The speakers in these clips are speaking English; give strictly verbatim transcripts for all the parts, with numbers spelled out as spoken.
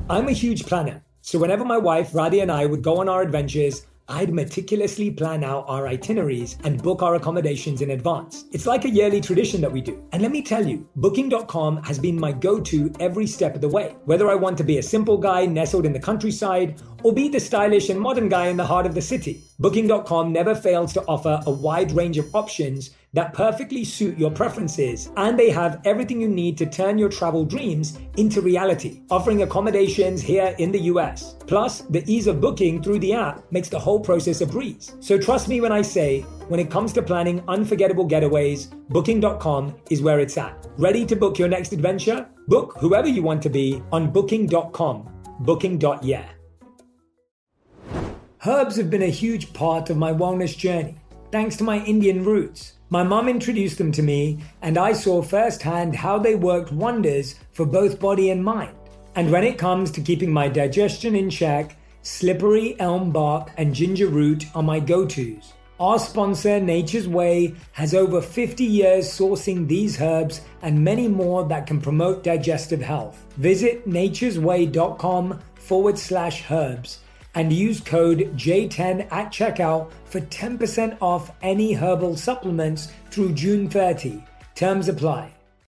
I'm a huge planner, so whenever my wife Radhi and I would go on our adventures, I'd meticulously plan out our itineraries and book our accommodations in advance. It's like a yearly tradition that we do. And let me tell you, booking dot com has been my go-to every step of the way. Whether I want to be a simple guy nestled in the countryside or be the stylish and modern guy in the heart of the city, booking dot com never fails to offer a wide range of options that perfectly suit your preferences, and they have everything you need to turn your travel dreams into reality, offering accommodations here in the U S. Plus, the ease of booking through the app makes the whole process a breeze. So trust me when I say, when it comes to planning unforgettable getaways, booking dot com is where it's at. Ready to book your next adventure? Book whoever you want to be on booking dot com. booking dot yeah. Herbs have been a huge part of my wellness journey, thanks to my Indian roots. My mum introduced them to me, and I saw firsthand how they worked wonders for both body and mind. And when it comes to keeping my digestion in check, slippery elm bark and ginger root are my go-tos. Our sponsor, Nature's Way, has over fifty years sourcing these herbs and many more that can promote digestive health. Visit naturesway.com forward slash herbs and use code J ten at checkout for ten percent off any herbal supplements through June thirtieth. Terms apply.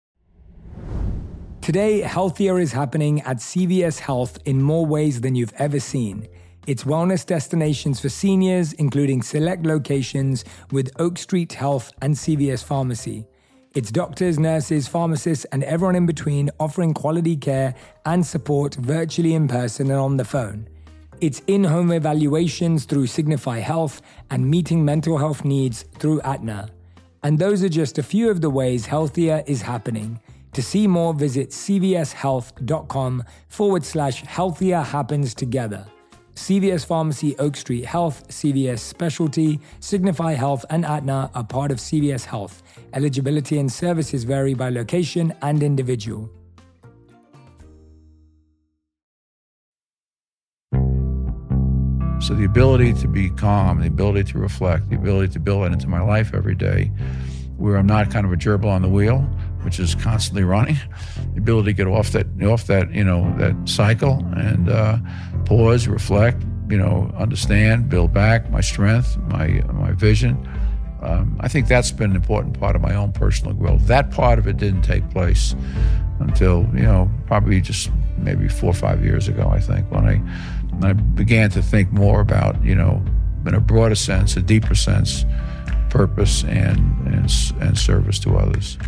Today, healthier is happening at C V S Health in more ways than you've ever seen. It's wellness destinations for seniors, including select locations with Oak Street Health and C V S Pharmacy. It's doctors, nurses, pharmacists, and everyone in between offering quality care and support virtually in person and on the phone. It's in-home evaluations through Signify Health and meeting mental health needs through Aetna. And those are just a few of the ways healthier is happening. To see more, visit cvshealth.com forward slash healthier happens together. C V S Pharmacy, Oak Street Health, C V S Specialty, Signify Health, and Aetna are part of C V S Health. Eligibility and services vary by location and individual. So the ability to be calm, the ability to reflect, the ability to build it into my life every day, where I'm not kind of a gerbil on the wheel, which is constantly running, the ability to get off that, off that, you know, that cycle and uh, pause, reflect, you know, understand, build back my strength, my my vision. Um, I think that's been an important part of my own personal growth. That part of it didn't take place until, you know, probably just maybe four or five years ago, I think, when I I began to think more about, you know, in a broader sense, a deeper sense, purpose and and, and service to others.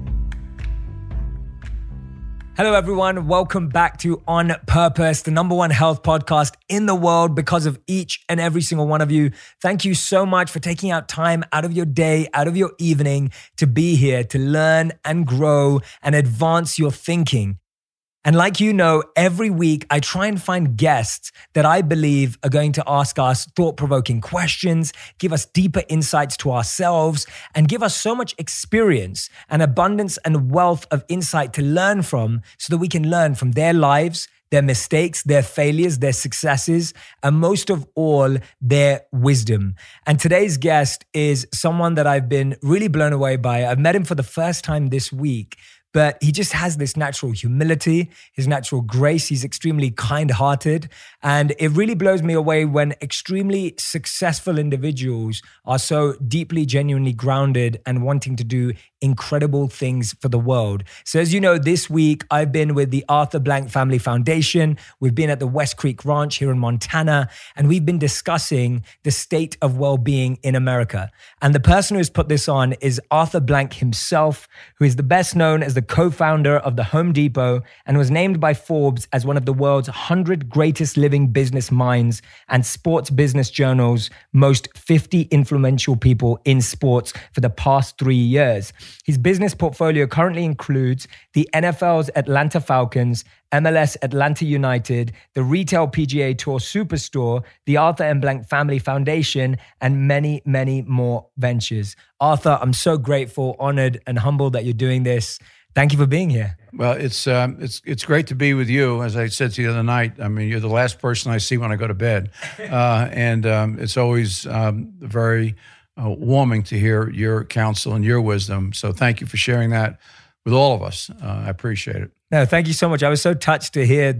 Hello, everyone. Welcome back to On Purpose, the number one health podcast in the world because of each and every single one of you. Thank you so much for taking out time out of your day, out of your evening to be here, to learn and grow and advance your thinking. And like you know, every week I try and find guests that I believe are going to ask us thought-provoking questions, give us deeper insights to ourselves, and give us so much experience and abundance and wealth of insight to learn from so that we can learn from their lives, their mistakes, their failures, their successes, and most of all, their wisdom. And today's guest is someone that I've been really blown away by. I've met him for the first time this week. But he just has this natural humility, his natural grace. He's extremely kind-hearted. And it really blows me away when extremely successful individuals are so deeply, genuinely grounded and wanting to do incredible things for the world. So as you know, this week I've been with the Arthur Blank Family Foundation. We've been at the West Creek Ranch here in Montana, and we've been discussing the state of well-being in America. And the person who's put this on is Arthur Blank himself, who is the best known as the co-founder of the Home Depot and was named by Forbes as one of the world's one hundred greatest living business minds and Sports Business Journal's most fifty influential people in sports for the past three years. His business portfolio currently includes the N F L's Atlanta Falcons, M L S Atlanta United, the Retail P G A Tour Superstore, the Arthur M. Blank Family Foundation, and many, many more ventures. Arthur, I'm so grateful, honored, and humbled that you're doing this. Thank you for being here. Well, it's um, it's it's great to be with you. As I said to you the other night, I mean, you're the last person I see when I go to bed, uh, and um, it's always um, very uh, warming to hear your counsel and your wisdom. So, thank you for sharing that with all of us. Uh, I appreciate it. No, thank you so much. I was so touched to hear that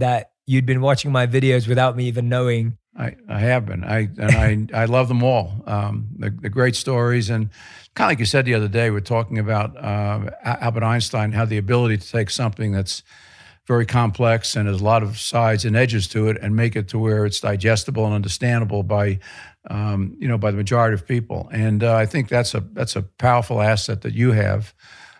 you'd been watching my videos without me even knowing. I, I have been. I and I I love them all. Um, they're, they're great stories, and kind of like you said the other day, we're talking about uh, Albert Einstein, how the ability to take something that's very complex and has a lot of sides and edges to it, and make it to where it's digestible and understandable by, um, you know, by the majority of people. And uh, I think that's a that's a powerful asset that you have,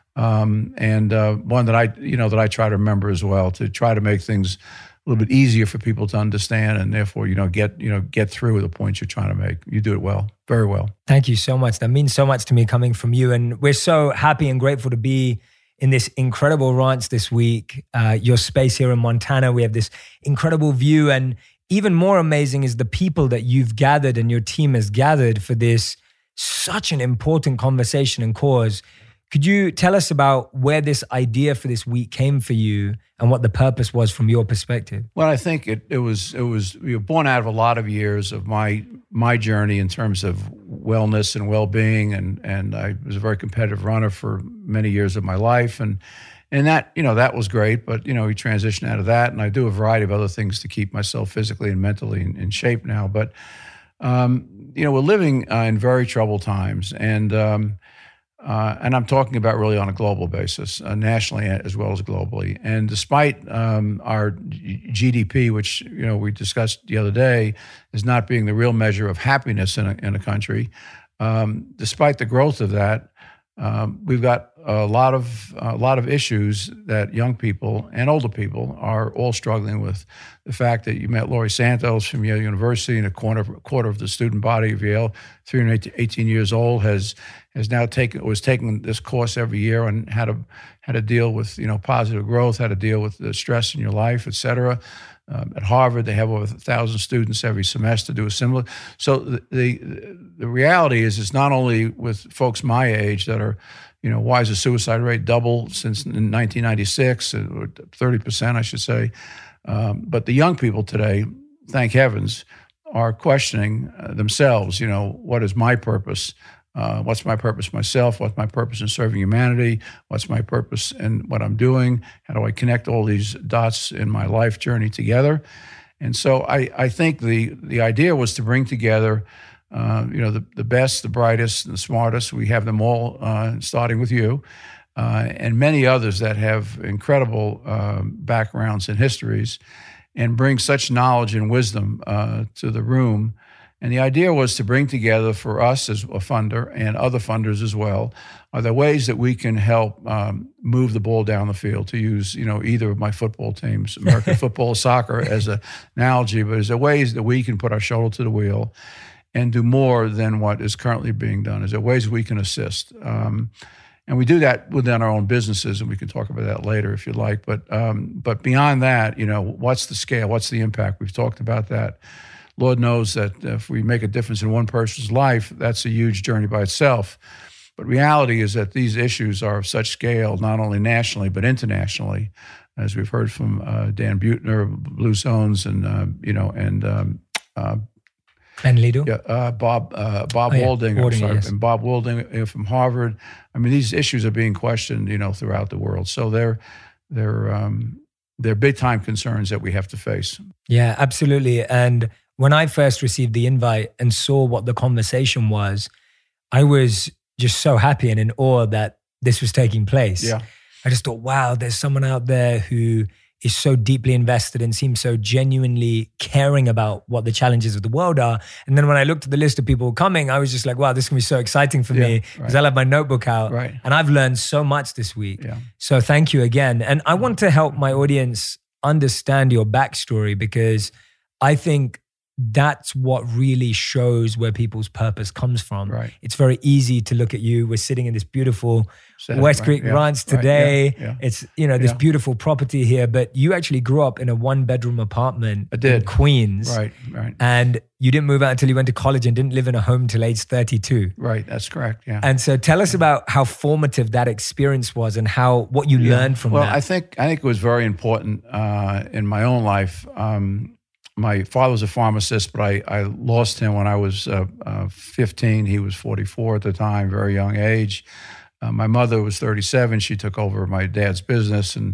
um, and uh, one that I you know that I try to remember as well, to try to make things a little bit easier for people to understand, and therefore, you know, get you know get through the points you're trying to make. You do it well, very well. Thank you so much. That means so much to me coming from you, and we're so happy and grateful to be in this incredible ranch this week. Uh, your space here in Montana, we have this incredible view, and even more amazing is the people that you've gathered and your team has gathered for this such an important conversation and cause. Could you tell us about where this idea for this week came for you and what the purpose was from your perspective? Well, I think it, it was it was you know, born out of a lot of years of my my journey in terms of wellness and well-being, and and I was a very competitive runner for many years of my life, and and that you know that was great, but you know we transitioned out of that, and I do a variety of other things to keep myself physically and mentally in, in shape now. But um, you know we're living uh, in very troubled times, and um, Uh, and I'm talking about really on a global basis, uh, nationally as well as globally. And despite um, our G D P, which you know we discussed the other day, is not being the real measure of happiness in a, in a country, um, despite the growth of that, um, we've got a lot of a lot of issues that young people and older people are all struggling with. The fact that you met Laurie Santos from Yale University, and a quarter a quarter of the student body of Yale, three hundred eighteen years old, has has now taken was taking this course every year on how to how to deal with you know positive growth, how to deal with the stress in your life, et cetera. Um, at Harvard, they have over a thousand students every semester do a similar. So the, the the reality is, it's not only with folks my age that are, you know, why is the suicide rate double since nineteen ninety-six, or thirty percent, I should say, um, but the young people today, thank heavens, are questioning uh, themselves. You know, what is my purpose? Uh, what's my purpose myself? What's my purpose in serving humanity? What's my purpose in what I'm doing? How do I connect all these dots in my life journey together? And so I, I think the the idea was to bring together, uh, you know, the, the best, the brightest, and the smartest. We have them all, uh, starting with you, uh, and many others that have incredible um, backgrounds and histories, and bring such knowledge and wisdom uh, to the room. And the idea was to bring together, for us as a funder and other funders as well, are there ways that we can help um, move the ball down the field, to use, you know, either of my football teams, American football or soccer as an analogy, but is there ways that we can put our shoulder to the wheel and do more than what is currently being done? Is there ways we can assist? Um, and we do that within our own businesses, and we can talk about that later if you'd like. But um, but beyond that, you know, what's the scale? What's the impact? We've talked about that. Lord knows that if we make a difference in one person's life, that's a huge journey by itself. But reality is that these issues are of such scale, not only nationally, but internationally, as we've heard from uh, Dan Buettner, Blue Zones, and, uh, you know, and um, uh, Ben Lido? Yeah, uh, Bob uh, Bob oh, yeah. Waldinger, Waldinger sorry, yes. and Bob Waldinger from Harvard. I mean, these issues are being questioned, you know, throughout the world. So they're they're um, they're big time concerns that we have to face. Yeah, absolutely. And when I first received the invite and saw what the conversation was, I was just so happy and in awe that this was taking place. Yeah. I just thought, wow, there's someone out there who is so deeply invested and seems so genuinely caring about what the challenges of the world are. And then when I looked at the list of people coming, I was just like, wow, this is going to be so exciting for yeah, me because right. I'll have my notebook out. Right. And I've learned so much this week. Yeah. So thank you again. And I want to help my audience understand your backstory, because I think that's what really shows where people's purpose comes from. Right. It's very easy to look at you. We're sitting in this beautiful Setting, West right, Creek yeah, Ranch today. Right, yeah, yeah. It's, you know, this yeah. beautiful property here, but you actually grew up in a one bedroom apartment I did. in Queens. Right, right. And you didn't move out until you went to college and didn't live in a home till age thirty-two. Right, that's correct, yeah. And so tell us about how formative that experience was and how, what you yeah. learned from well, that. Well, I think, I think it was very important uh, in my own life. Um, My father was a pharmacist, but I, I lost him when I was uh, uh, fifteen. He was forty-four at the time, very young age. Uh, my mother was thirty-seven. She took over my dad's business, and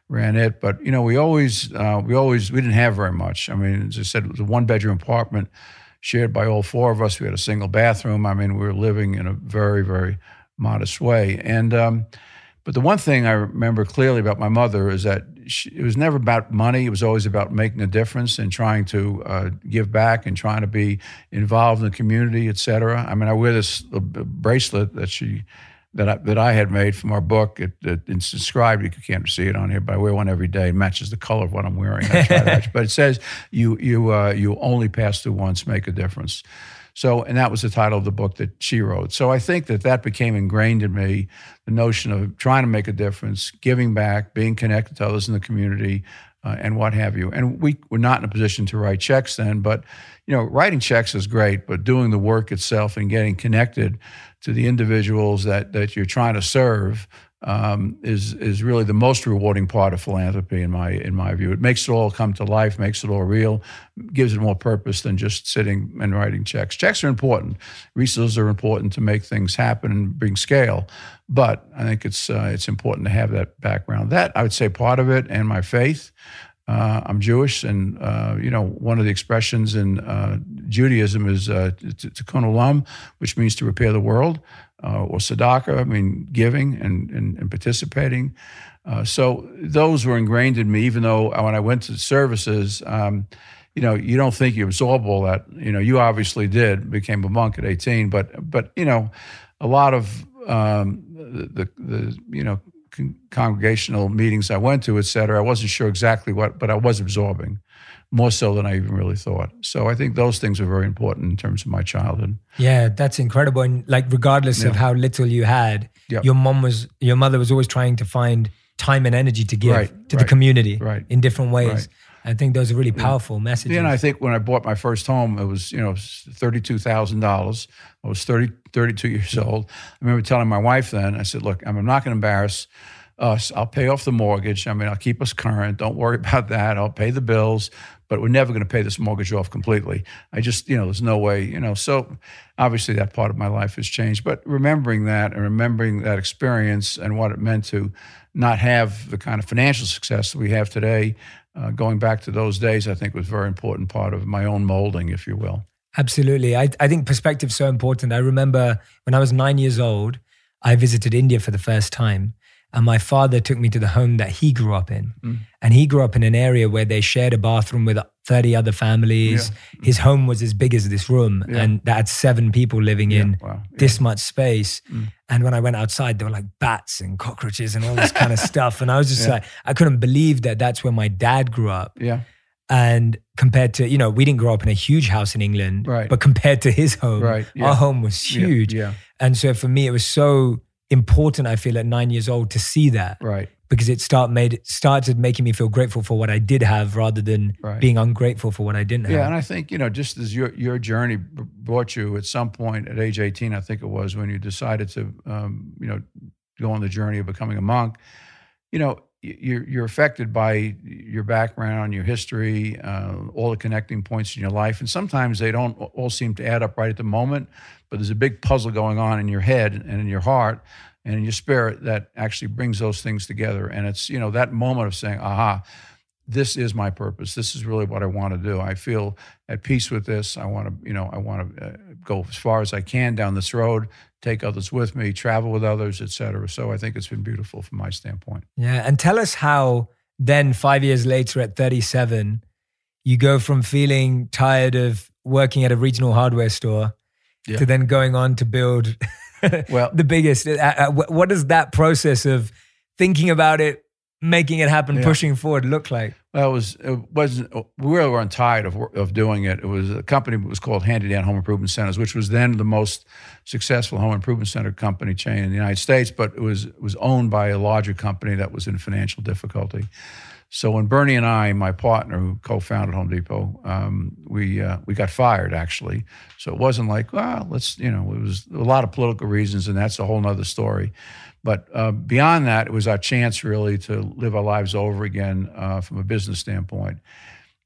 ran it. But you know, we always uh, we always we didn't have very much. I mean, as I said, it was a one bedroom apartment shared by all four of us. We had a single bathroom. I mean, we were living in a very very modest way. And um, but the one thing I remember clearly about my mother is that she, it was never about money. It was always about making a difference and trying to uh, give back and trying to be involved in the community, et cetera. I mean, I wear this uh, bracelet that she that I, that I had made from our book. It, it, it's inscribed. You can't see it on here, but I wear one every day. It matches the color of what I'm wearing. I try to match, but it says, "You you uh, you only pass through once, make a difference." So, and that was the title of the book that she wrote. So I think that that became ingrained in me, the notion of trying to make a difference, giving back, being connected to others in the community, uh, and what have you. And we were not in a position to write checks then, but you know, writing checks is great, but doing the work itself and getting connected to the individuals that that you're trying to serve um, is is really the most rewarding part of philanthropy in my in my view. It makes it all come to life, makes it all real, gives it more purpose than just sitting and writing checks. Checks are important. Resources are important to make things happen and bring scale. But I think it's uh, it's important to have that background. That, I would say, part of it, and my faith. Uh, I'm Jewish, and uh, you know, one of the expressions in uh, Judaism is uh, tikkun olam, which means to repair the world, uh, or tzedakah, I mean giving and and, and participating. Uh, so those were ingrained in me. Even though when I went to services, um, you know, you don't think you absorb all that. You know, you obviously did. Became a monk at eighteen, but but you know, a lot of um, the, the the you know. congregational meetings I went to, et cetera, I wasn't sure exactly what, but I was absorbing more so than I even really thought. So I think those things are very important in terms of my childhood. Yeah, that's incredible. And like, regardless yeah. of how little you had, yep. your mom was, your mother was always trying to find time and energy to give right, to right, the community right. in different ways. Right. I think those are really powerful yeah. messages. Yeah, and I think when I bought my first home, it was, you know, thirty-two thousand dollars. I was thirty, thirty-two years old. I remember telling my wife then, I said, look, I'm not going to embarrass us. I'll pay off the mortgage. I mean, I'll keep us current. Don't worry about that. I'll pay the bills, but we're never going to pay this mortgage off completely. I just, you know, there's no way, you know. So obviously that part of my life has changed. But remembering that and remembering that experience and what it meant to not have the kind of financial success that we have today, uh, going back to those days, I think was a very important part of my own molding, if you will. Absolutely. I, I think perspective is so important. I remember when I was nine years old, I visited India for the first time. And my father took me to the home that he grew up in. Mm. And he grew up in an area where they shared a bathroom with thirty other families. Yeah. His home was as big as this room. Yeah. And that had seven people living yeah. in wow. yeah. this much space. Mm. And when I went outside, there were like bats and cockroaches and all this kind of stuff. And I was just yeah. like, I couldn't believe that that's where my dad grew up. Yeah. And compared to, you know, we didn't grow up in a huge house in England. Right. But compared to his home, right. yeah. our home was huge. Yeah. yeah. And so for me, it was so important, I feel, at nine years old to see that, right? Because it start made it started making me feel grateful for what I did have, rather than right. being ungrateful for what I didn't yeah, have. Yeah, and I think, you know, just as your your journey brought you at some point at age eighteen, I think it was, when you decided to, um, you know, go on the journey of becoming a monk. You know, you're you're affected by your background, your history, uh, all the connecting points in your life, and sometimes they don't all seem to add up right at the moment. But there's a big puzzle going on in your head and in your heart and in your spirit that actually brings those things together. And it's, you know, that moment of saying, aha, this is my purpose. This is really what I want to do. I feel at peace with this. I want to, you know, I want to uh, go as far as I can down this road, take others with me, travel with others, et cetera. So I think it's been beautiful from my standpoint. Yeah. And tell us how then five years later at thirty-seven, you go from feeling tired of working at a regional hardware store yeah. to then going on to build well, the biggest. Uh, what does that process of thinking about it, making it happen, yeah. pushing forward look like? Well, it was, it wasn't, we really weren't tired of of doing it. It was a company that was called Handy Dan Home Improvement Centers, which was then the most successful home improvement center company chain in the United States, but it was it was owned by a larger company that was in financial difficulty. So when Bernie and I, my partner who co-founded Home Depot, um, we uh, we got fired actually. So it wasn't like, well, let's, you know, it was a lot of political reasons, and that's a whole nother story. But uh, beyond that, it was our chance really to live our lives over again uh, from a business standpoint.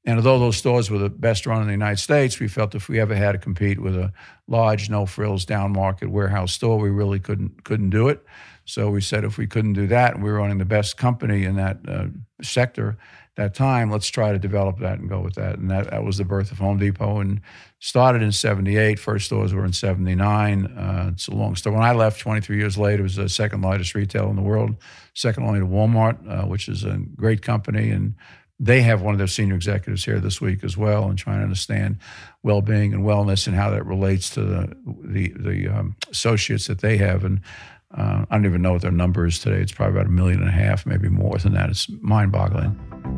And although those stores were the best run in the United States, we felt if we ever had to compete with a large, no-frills, down-market warehouse store, we really couldn't couldn't do it. So we said if we couldn't do that, and we were running the best company in that uh, sector that time, let's try to develop that and go with that. And that, that was the birth of Home Depot, and started in seventy-eight. First stores were in seventy-nine. Uh, it's a long story. When I left twenty-three years later, it was the second largest retailer in the world, second only to Walmart, uh, which is a great company. And they have one of their senior executives here this week as well, and trying to understand well-being and wellness and how that relates to the the, the um, associates that they have. And uh, I don't even know what their number is today. It's probably about a million and a half, maybe more than that. It's mind-boggling.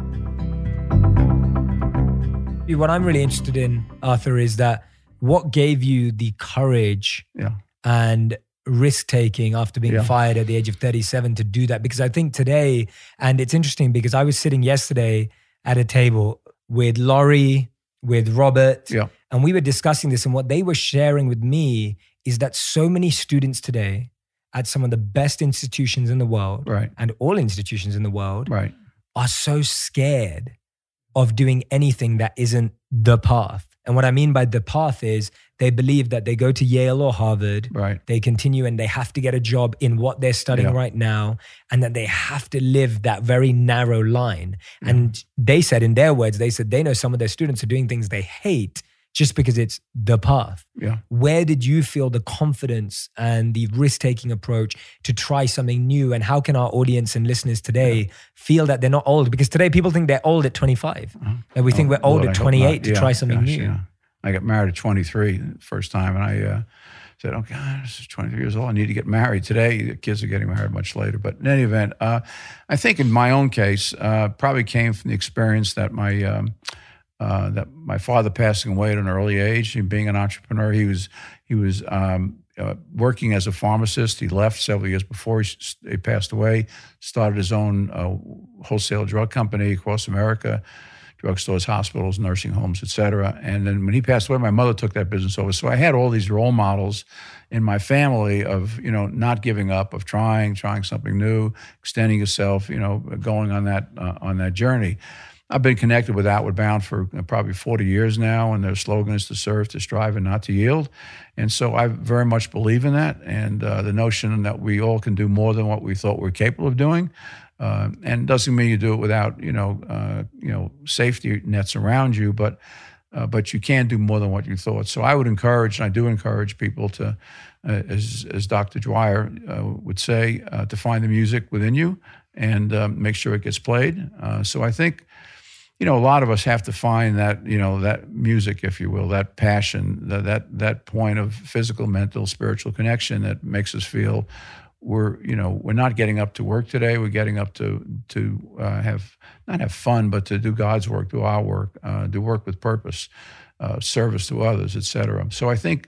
What I'm really interested in, Arthur, is that what gave you the courage yeah. and risk-taking after being Yeah. fired at the age of thirty-seven to do that? Because I think today, and it's interesting because I was sitting yesterday at a table with Laurie, with Robert, Yeah. and we were discussing this, and what they were sharing with me is that so many students today at some of the best institutions in the world, Right. and all institutions in the world, Right. are so scared of doing anything that isn't the path. And what I mean by the path is they believe that they go to Yale or Harvard, Right. they continue and they have to get a job in what they're studying Yeah. right now, and that they have to live that very narrow line. And they said, in their words, they said they know some of their students are doing things they hate just because it's the path. Yeah. Where did you feel the confidence and the risk-taking approach to try something new? And how can our audience and listeners today Yeah. feel that they're not old? Because today people think they're old at twenty-five. Uh-huh. And we think Oh, we're old Lord, at I hope twenty-eight not. to Yeah, try something gosh, new. yeah. I got married at twenty-three the first time, and I uh, said, "Oh God, this is twenty-three years old. I need to get married." Today, the kids are getting married much later. But in any event, uh, I think in my own case, uh, probably came from the experience that my um, uh, that my father passing away at an early age. And being an entrepreneur, he was he was um, uh, working as a pharmacist. He left several years before he, he passed away. Started his own uh, wholesale drug company across America. Drugstores, hospitals, nursing homes, et cetera. And then when he passed away, my mother took that business over. So I had all these role models in my family of, you know, not giving up, of trying, trying something new, extending yourself, you know, going on that uh, on that journey. I've been connected with Outward Bound for probably forty years now, and their slogan is to serve, to strive, and not to yield. And so I very much believe in that, and uh, the notion that we all can do more than what we thought we were capable of doing. Uh, and it doesn't mean you do it without, you know, uh, you know, safety nets around you, but uh, but you can do more than what you thought. So I would encourage, and I do encourage people to, uh, as as Doctor Dwyer uh, would say, uh, to find the music within you and um, make sure it gets played. Uh, so I think, you know, a lot of us have to find that, you know, that music, if you will, that passion, that that that point of physical, mental, spiritual connection that makes us feel we're, you know, we're not getting up to work today. We're getting up to to uh, have not have fun, but to do God's work, do our work, uh, do work with purpose, uh, service to others, et cetera. So I think,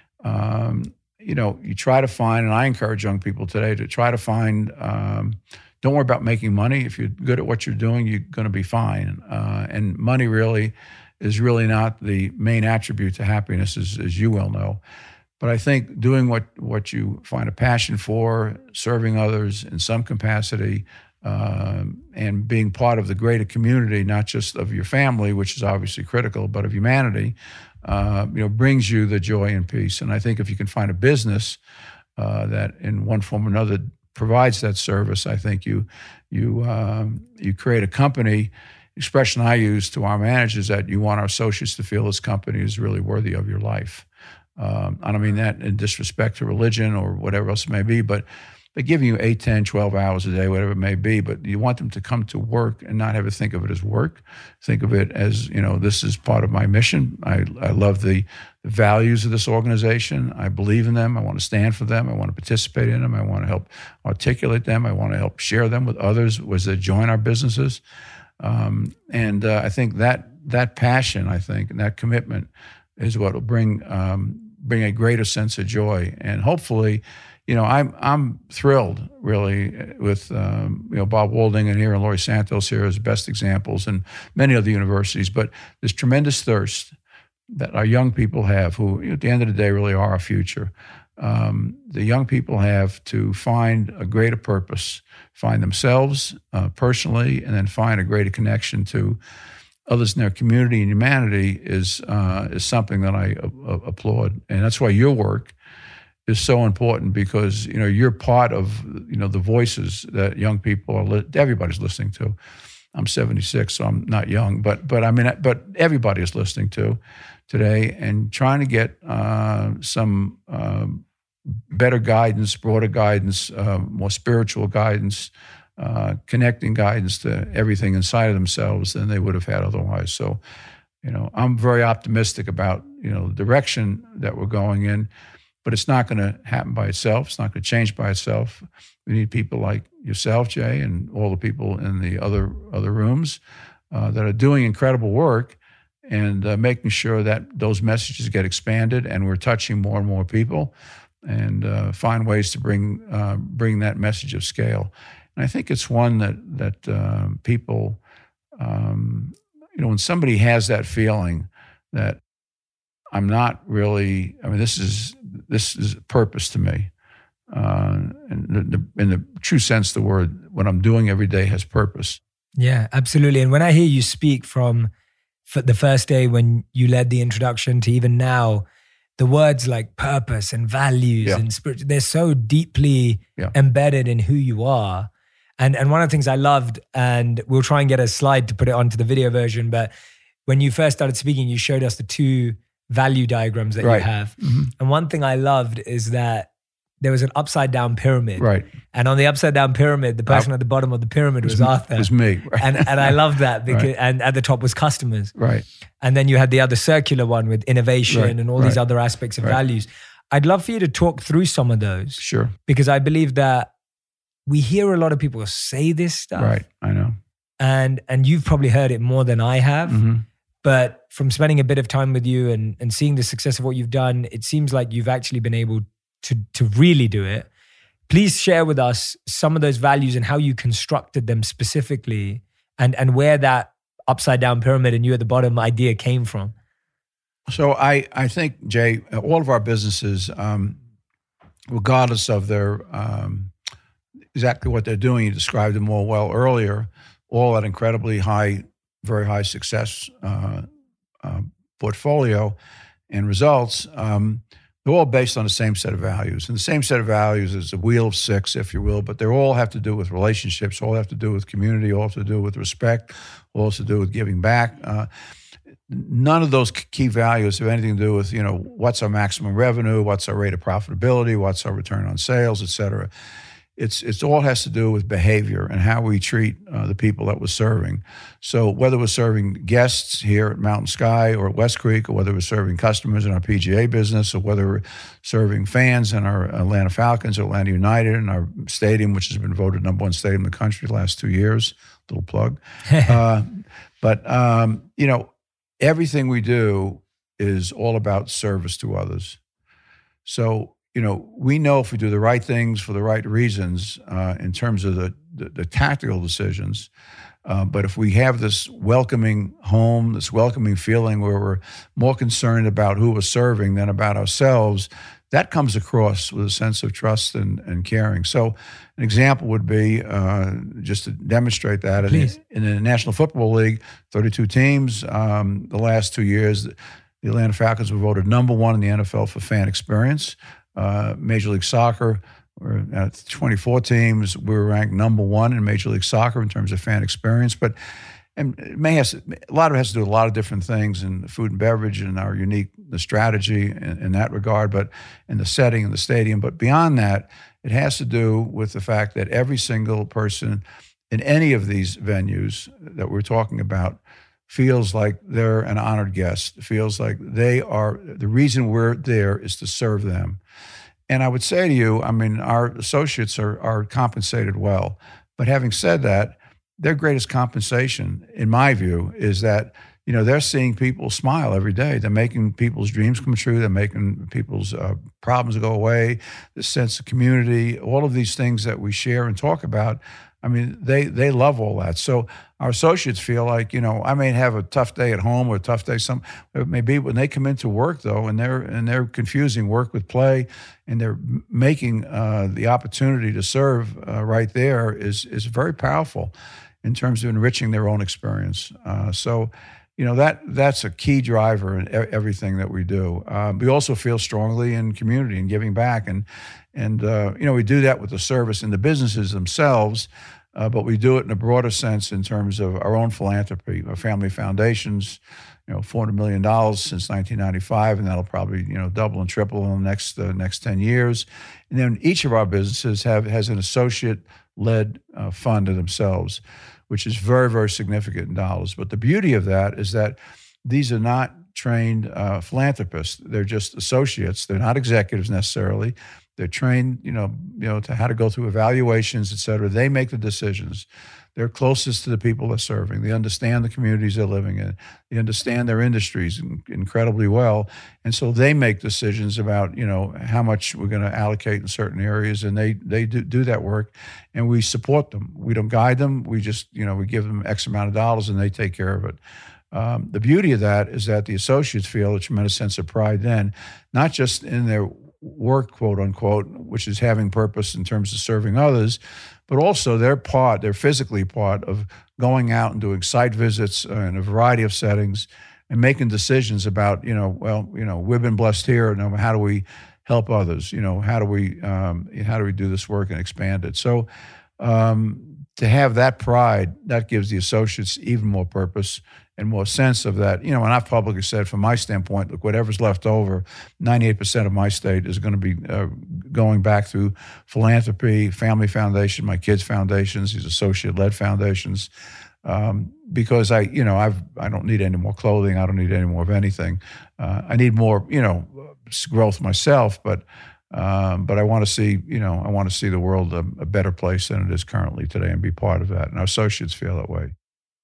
um, you know, you try to find, and I encourage young people today to try to find. Um, don't worry about making money. If you're good at what you're doing, you're going to be fine. Uh, and money really is really not the main attribute to happiness, as, as you well know. But I think doing what, what you find a passion for, serving others in some capacity, um, and being part of the greater community, not just of your family, which is obviously critical, but of humanity, uh, you know, brings you the joy and peace. And I think if you can find a business uh, that in one form or another provides that service, I think you you um, you create a company. Expression I use to our managers that you want our associates to feel this company is really worthy of your life. Um, I don't mean that in disrespect to religion or whatever else it may be, but they're giving you eight, ten, twelve hours a day, whatever it may be, but you want them to come to work and not have to think of it as work. Think of it as, you know, this is part of my mission. I, I love the, the values of this organization. I believe in them. I want to stand for them. I want to participate in them. I want to help articulate them. I want to help share them with others as they join our businesses. Um, and uh, I think that that passion, I think, and that commitment is what will bring um, bring a greater sense of joy. And hopefully, you know, I'm I'm thrilled really with um, you know, Bob Walding here and Laurie Santos here as best examples, and many other universities. But this tremendous thirst that our young people have, who at the end of the day really are our future. Um, the young people have to find a greater purpose, find themselves uh, personally, and then find a greater connection to others in their community and humanity is uh, is something that I uh, applaud, and that's why your work is so important, because you know you're part of you know the voices that young people are li- everybody's listening to. I'm seventy-six, so I'm not young, but but I mean, but everybody is listening to today, and trying to get uh, some uh, better guidance, broader guidance, uh, more spiritual guidance, uh, connecting guidance to everything inside of themselves than they would have had otherwise. So, you know, I'm very optimistic about you know the direction that we're going in. But it's not going to happen by itself. It's not going to change by itself. We need people like yourself, Jay, and all the people in the other other rooms uh, that are doing incredible work and uh, making sure that those messages get expanded and we're touching more and more people, and uh, find ways to bring uh, bring that message of scale. And I think it's one that that uh, people, um, you know, when somebody has that feeling that I'm not really, I mean, this is this is purpose to me. Uh, in, the, in the true sense of the word, what I'm doing every day has purpose. Yeah, absolutely. And when I hear you speak from f- the first day when you led the introduction to even now, the words like purpose and values Yeah. and spirit, they're so deeply Yeah. embedded in who you are. And and one of the things I loved, and we'll try and get a slide to put it onto the video version, but when you first started speaking, you showed us the two value diagrams that Right. you have. Mm-hmm. And one thing I loved is that there was an upside down pyramid. Right. And on the upside down pyramid, the person I, at the bottom of the pyramid was, was Arthur. It was me. Right. And and I love that because Right. and at the top was customers. Right. And then you had the other circular one with innovation Right. and all Right. these other aspects of Right. values. I'd love for you to talk through some of those, Sure. because I believe that we hear a lot of people say this stuff. Right. I know. And and you've probably heard it more than I have. Mm-hmm. But from spending a bit of time with you and, and seeing the success of what you've done, it seems like you've actually been able to, to really do it. Please share with us some of those values and how you constructed them specifically, and, and where that upside down pyramid and you at the bottom idea came from. So I, I think, Jay, all of our businesses, um, regardless of their um, exactly what they're doing, you described them all well earlier, all at incredibly high, very high success uh, uh, portfolio and results. Um, they're all based on the same set of values. And the same set of values is a wheel of six, if you will, but they all have to do with relationships, all have to do with community, all have to do with respect, all have to do with giving back. Uh, none of those key values have anything to do with, you know, what's our maximum revenue, what's our rate of profitability, what's our return on sales, et cetera. It's it's all has to do with behavior and how we treat uh, the people that we're serving. So whether we're serving guests here at Mountain Sky or at West Creek, or whether we're serving customers in our P G A business, or whether we're serving fans in our Atlanta Falcons or Atlanta United in our stadium, which has been voted number one stadium in the country the last two years, little plug. uh, but, um, you know, everything we do is all about service to others. So, you know, we know if we do the right things for the right reasons uh, in terms of the, the, the tactical decisions, uh, but if we have this welcoming home, this welcoming feeling where we're more concerned about who we're serving than about ourselves, that comes across with a sense of trust and, and caring. So an example would be, uh, just to demonstrate that, in, in the National Football League, thirty-two teams, um, the last two years, the Atlanta Falcons were voted number one in the N F L for fan experience. Uh, Major League Soccer, we're at twenty-four teams. We're ranked number one in Major League Soccer in terms of fan experience. But and it may has, a lot of it has to do with a lot of different things in food and beverage and our unique the strategy in, in that regard, but in the setting in the stadium. But beyond that, it has to do with the fact that every single person in any of these venues that we're talking about feels like they're an honored guest, feels like they are, the reason we're there is to serve them. And I would say to you, I mean, our associates are, are compensated well. But having said that, their greatest compensation, in my view, is that, you know, they're seeing people smile every day. They're making people's dreams come true. They're making people's uh, problems go away, the sense of community, all of these things that we share and talk about. I mean, they they love all that. So our associates feel like, you know, I may have a tough day at home or a tough day, some it may be when they come into work though, and they're and they're confusing work with play, and they're making uh, the opportunity to serve uh, right there is is very powerful. in terms of enriching their own experience. Uh, so, you know, that that's a key driver in e- everything that we do. Um, we also feel strongly in community and giving back. And, and uh, you know, we do that with the service and the businesses themselves, uh, but we do it in a broader sense in terms of our own philanthropy, our family foundations, you know, four hundred million dollars since nineteen ninety-five, and that'll probably, you know, double and triple in the next uh, next ten years. And then each of our businesses have has an associate-led uh, fund to themselves, which is very, very significant in dollars. But the beauty of that is that these are not trained uh, philanthropists. They're just associates. They're not executives necessarily. They're trained, you know, you know, to how to go through evaluations, et cetera. They make the decisions. They're closest to the people they're serving. They understand the communities they're living in. They understand their industries incredibly well. And so they make decisions about, you know, how much we're going to allocate in certain areas. And they they do, do that work, and we support them. We don't guide them. We just, you know, we give them X amount of dollars and they take care of it. Um, the beauty of that is that the associates feel a tremendous sense of pride then, not just in their work, quote unquote, which is having purpose in terms of serving others, but also they're part, they're physically part of going out and doing site visits uh, in a variety of settings and making decisions about, you know, well, you know, we've been blessed here, and how do we help others? You know, how do we, um, how do we do this work and expand it? So um, to have that pride, that gives the associates even more purpose and more sense of that. You know, and I've publicly said from my standpoint, look, whatever's left over, ninety-eight percent of my state is going to be uh, going back through philanthropy, family foundation, my kids' foundations, these associate-led foundations, um, because I, you know, I've, I don't need any more clothing. I don't need any more of anything. Uh, I need more, you know, growth myself, but um, but I want to see, you know, I want to see the world a, a better place than it is currently today and be part of that. And our associates feel that way.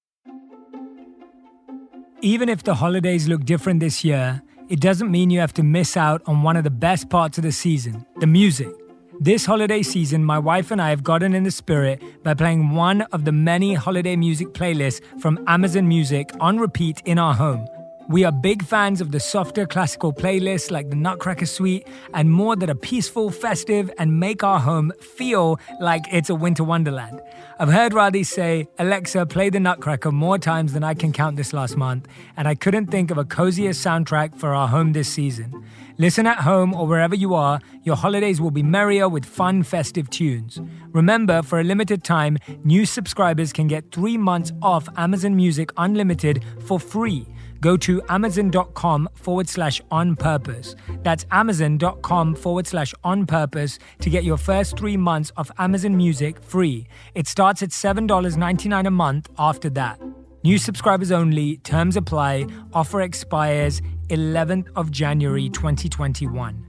Even if the holidays look different this year, it doesn't mean you have to miss out on one of the best parts of the season, the music. This holiday season, my wife and I have gotten in the spirit by playing one of the many holiday music playlists from Amazon Music on repeat in our home. We are big fans of the softer classical playlists like the Nutcracker Suite and more that are peaceful, festive, and make our home feel like it's a winter wonderland. I've heard Radhi say, Alexa, play the Nutcracker more times than I can count this last month, and I couldn't think of a cozier soundtrack for our home this season. Listen at home or wherever you are, your holidays will be merrier with fun, festive tunes. Remember, for a limited time, new subscribers can get three months off Amazon Music Unlimited for free. Go to amazon.com forward slash on purpose. That's amazon.com forward slash on purpose to get your first three months of Amazon Music free. It starts at seven dollars and ninety-nine cents a month after that. New subscribers only, terms apply, offer expires eleventh of January twenty twenty-one.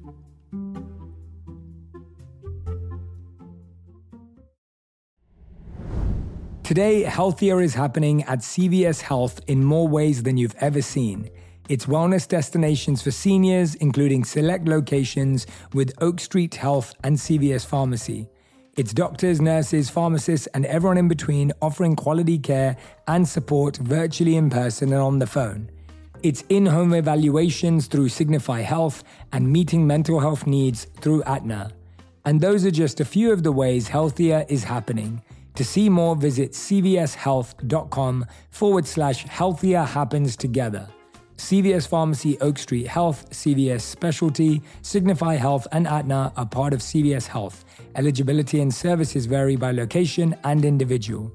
Today, healthier is happening at C V S Health in more ways than you've ever seen. It's wellness destinations for seniors, including select locations with Oak Street Health and C V S Pharmacy. It's doctors, nurses, pharmacists, and everyone in between offering quality care and support virtually in person and on the phone. It's in-home evaluations through Signify Health and meeting mental health needs through Aetna. And those are just a few of the ways healthier is happening. To see more, visit cvshealth.com forward slash healthier happens together. C V S Pharmacy, Oak Street Health, C V S Specialty, Signify Health, and Aetna are part of C V S Health. Eligibility and services vary by location and individual.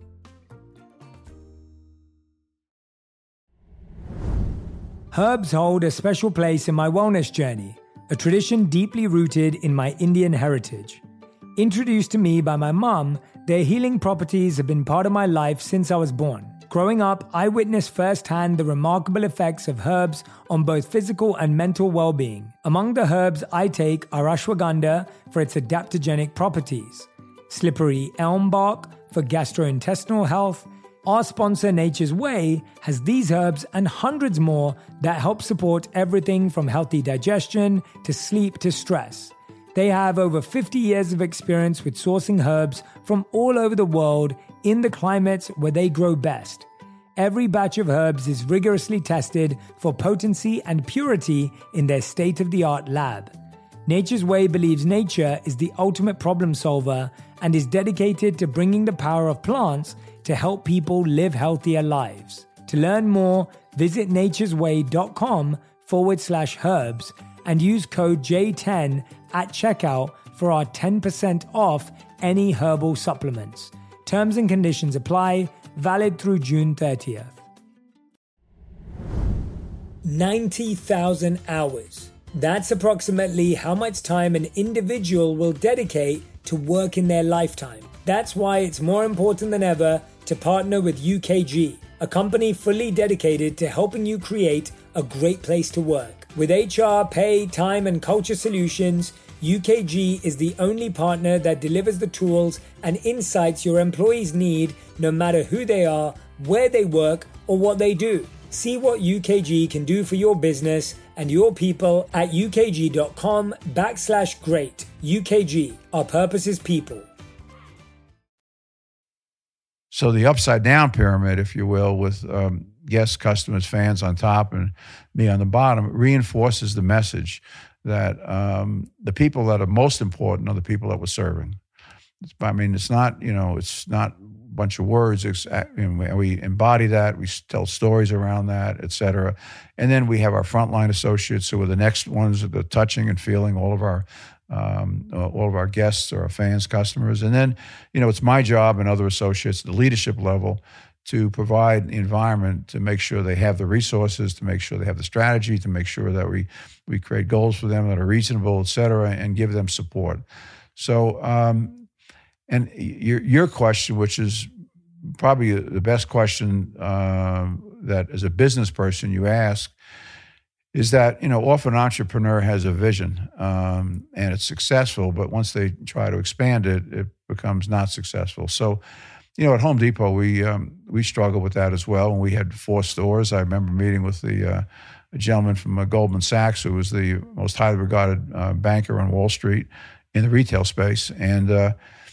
Herbs hold a special place in my wellness journey, a tradition deeply rooted in my Indian heritage. Introduced to me by my mom, their healing properties have been part of my life since I was born. Growing up, I witnessed firsthand the remarkable effects of herbs on both physical and mental well-being. Among the herbs I take are ashwagandha for its adaptogenic properties, slippery elm bark for gastrointestinal health. Our sponsor, Nature's Way, has these herbs and hundreds more that help support everything from healthy digestion to sleep to stress. They have over fifty years of experience with sourcing herbs from all over the world in the climates where they grow best. Every batch of herbs is rigorously tested for potency and purity in their state-of-the-art lab. Nature's Way believes nature is the ultimate problem solver and is dedicated to bringing the power of plants to help people live healthier lives. To learn more, visit naturesway.com forward slash herbs and use code J ten at checkout for our ten percent off any herbal supplements. Terms and conditions apply, valid through June thirtieth. ninety thousand hours. That's approximately how much time an individual will dedicate to work in their lifetime. That's why it's more important than ever to partner with U K G, a company fully dedicated to helping you create a great place to work. With H R, pay, time, and culture solutions, U K G is the only partner that delivers the tools and insights your employees need, no matter who they are, where they work, or what they do. See what U K G can do for your business and your people at ukg.com backslash great. U K G, our purpose is people. So the upside down pyramid, if you will, with um, guests, customers, fans on top and me on the bottom, reinforces the message that um, the people that are most important are the people that we're serving. It's, I mean, it's not, you know, it's not a bunch of words. It's, you know, we embody that. We tell stories around that, et cetera. And then we have our frontline associates who are the next ones that are touching and feeling all of our um, all of our guests or our fans, customers. And then, you know, it's my job and other associates at the leadership level to provide the environment to make sure they have the resources, to make sure they have the strategy, to make sure that we we create goals for them that are reasonable, et cetera, and give them support. So, um, and your your question, which is probably the best question uh, that as a business person you ask, is that, you know, often an entrepreneur has a vision um, and it's successful, but once they try to expand it, it becomes not successful. So, you know, at Home Depot, we um, we struggled with that as well. And we had four stores. I remember meeting with the uh, a gentleman from uh, Goldman Sachs, who was the most highly regarded uh, banker on Wall Street in the retail space. And uh,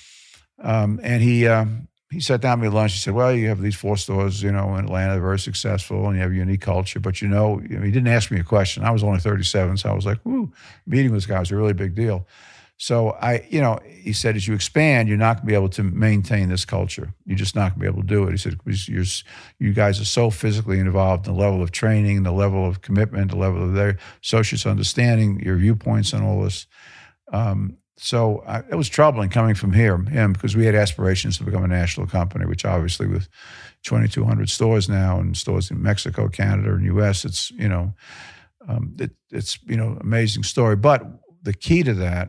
um, and he um, he sat down with me at lunch. He said, "Well, you have these four stores, you know, in Atlanta, they're very successful, and you have a unique culture. But you know, you know," he didn't ask me a question. I was only thirty-seven, so I was like, "Woo!" Meeting with this guy was a really big deal. So I, you know, he said, as you expand, you're not going to be able to maintain this culture. You're just not going to be able to do it. He said, because you're, you guys are so physically involved in the level of training, the level of commitment, the level of their associates understanding your viewpoints and all this. Um, so I, it was troubling coming from here, him, because we had aspirations to become a national company, which obviously with twenty-two hundred stores now and stores in Mexico, Canada, and U S, it's, you know, um, it, it's, you know, amazing story. But the key to that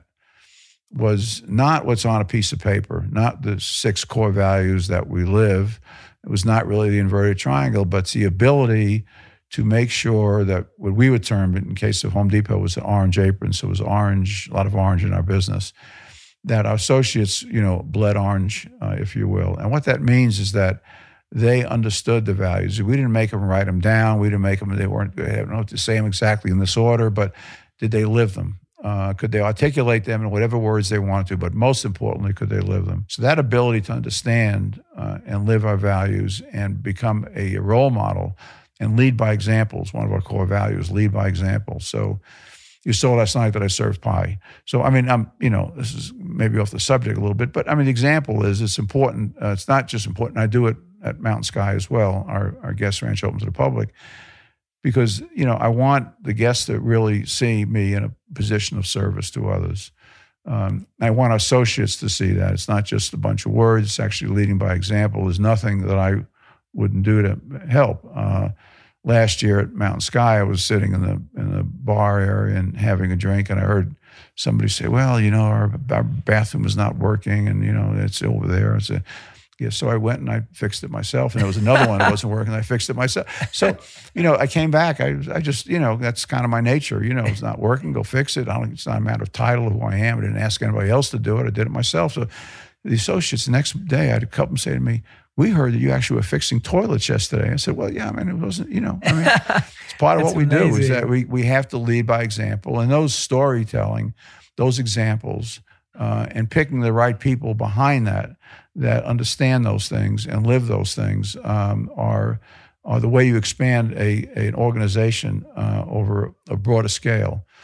was not what's on a piece of paper, not the six core values that we live. It was not really the inverted triangle, but it's the ability to make sure that what we would term, in case of Home Depot, was an orange apron, so it was orange, a lot of orange in our business, that our associates, you know, bled orange, uh, if you will. And what that means is that they understood the values. We didn't make them write them down. We didn't make them, they weren't, they don't have to say them exactly in this order, but did they live them? Uh, could they articulate them in whatever words they wanted to, but most importantly, could they live them? So that ability to understand uh, and live our values and become a role model and lead by examples, one of our core values, lead by example. So you saw last night that I served pie. So, I mean, I'm, you know, this is maybe off the subject a little bit, but I mean, the example is it's important. Uh, it's not just important. I do it at Mountain Sky as well. Our, our guest ranch open to the public. Because, you know, I want the guests to really see me in a position of service to others. Um, I want our associates to see that. It's not just a bunch of words. It's actually leading by example. There's nothing that I wouldn't do to help. Uh, last year at Mountain Sky, I was sitting in the in the bar area and having a drink, and I heard somebody say, well, you know, our, our bathroom is not working, and, you know, it's over there. It's a, Yeah, so I went and I fixed it myself, and there was another one that wasn't working, and I fixed it myself. So, you know, I came back. I, I just, you know, that's kind of my nature. You know, it's not working, go fix it. I don't. It's not a matter of title of who I am. I didn't ask anybody else to do it. I did it myself. So, the associates the next day, I had a couple say to me, "We heard that you actually were fixing toilets yesterday." I said, "Well, yeah. I mean, it wasn't. You know, I mean, it's part of what we amazing. do is that we we have to lead by example, and those storytelling, those examples, uh, and picking the right people behind that." that understand those things and live those things um, are are the way you expand a, a an organization uh, over a broader scale.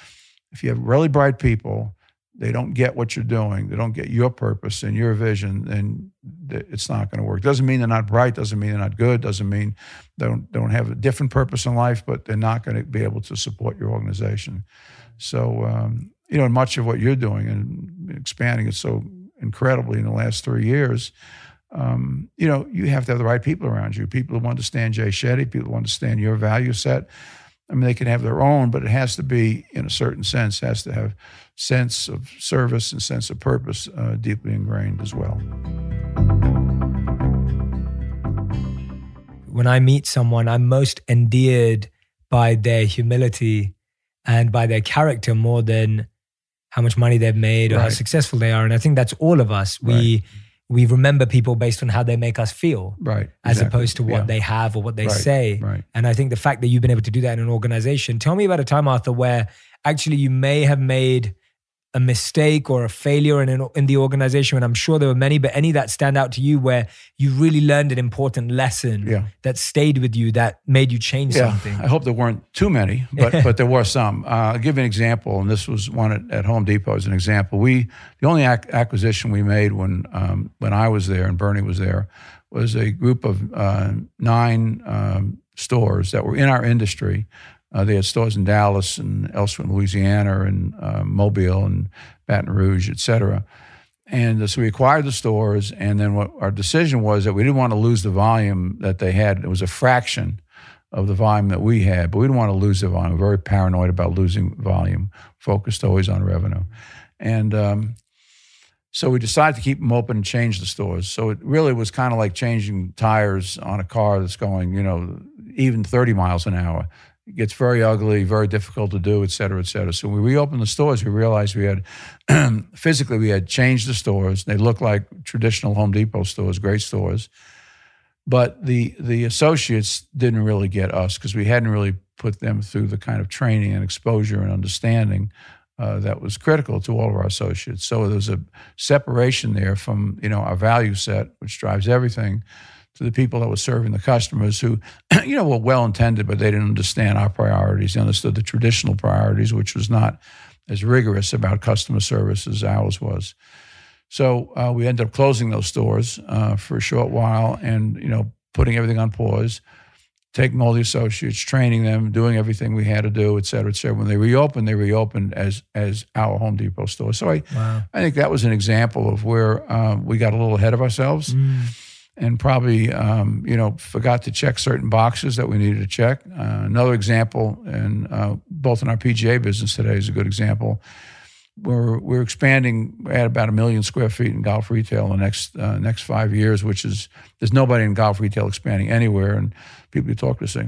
if you have really bright people, they don't get what you're doing, they don't get your purpose and your vision, then it's not going to work. Doesn't mean they're not bright, doesn't mean they're not good, doesn't mean they don't, they don't have a different purpose in life, but they're not going to be able to support your organization. So, um, you know, much of what you're doing and expanding it so incredibly in the last three years, um, you know, you have to have the right people around you, people who understand Jay Shetty, people who understand your value set. I mean, they can have their own, but it has to be, in a certain sense, has to have sense of service and sense of purpose uh, deeply ingrained as well. When I meet someone, I'm most endeared by their humility and by their character more than how much money they've made or right. how successful they are. And I think that's all of us. We right. we remember people based on how they make us feel, right? As exactly. opposed to what yeah. they have or what they right. say. Right. And I think the fact that you've been able to do that in an organization. Tell me about a time, Arthur, where actually you may have made a mistake or a failure in an, in the organization, and I'm sure there were many, but any that stand out to you where you really learned an important lesson yeah. that stayed with you, that made you change yeah. something. I hope there weren't too many, but but there were some. Uh, I'll give you an example, and this was one at, at Home Depot as an example. We the only ac- acquisition we made when um, when I was there and Bernie was there was a group of uh, nine um, stores that were in our industry. Uh, they had stores in Dallas and elsewhere in Louisiana and uh, Mobile and Baton Rouge, et cetera. And uh, so we acquired the stores, and then what our decision was that we didn't want to lose the volume that they had. It was a fraction of the volume that we had, but we didn't want to lose the volume. We were very paranoid about losing volume, focused always on revenue. And um, so we decided to keep them open and change the stores. So it really was kind of like changing tires on a car that's going, you know, even thirty miles an hour. It gets very ugly, very difficult to do, et cetera, et cetera. So when we reopened the stores, we realized we had, physically, we had changed the stores. They looked like traditional Home Depot stores, great stores. But the the associates didn't really get us because we hadn't really put them through the kind of training and exposure and understanding uh, that was critical to all of our associates. So there was a separation there from, you know, our value set, which drives everything, to the people that were serving the customers who, you know, were well-intended, but they didn't understand our priorities. They understood the traditional priorities, which was not as rigorous about customer service as ours was. So uh, we ended up closing those stores uh, for a short while and, you know, putting everything on pause, taking all the associates, training them, doing everything we had to do, et cetera, et cetera. When they reopened, they reopened as as our Home Depot store. So I, wow. I think that was an example of where um, we got a little ahead of ourselves. Mm. And probably, um, you know, forgot to check certain boxes that we needed to check. Uh, another example, and uh, both in our P G A business today is a good example. We're we're expanding at about a million square feet in golf retail in the next uh, next five years, which is there's nobody in golf retail expanding anywhere, and people you talk to say,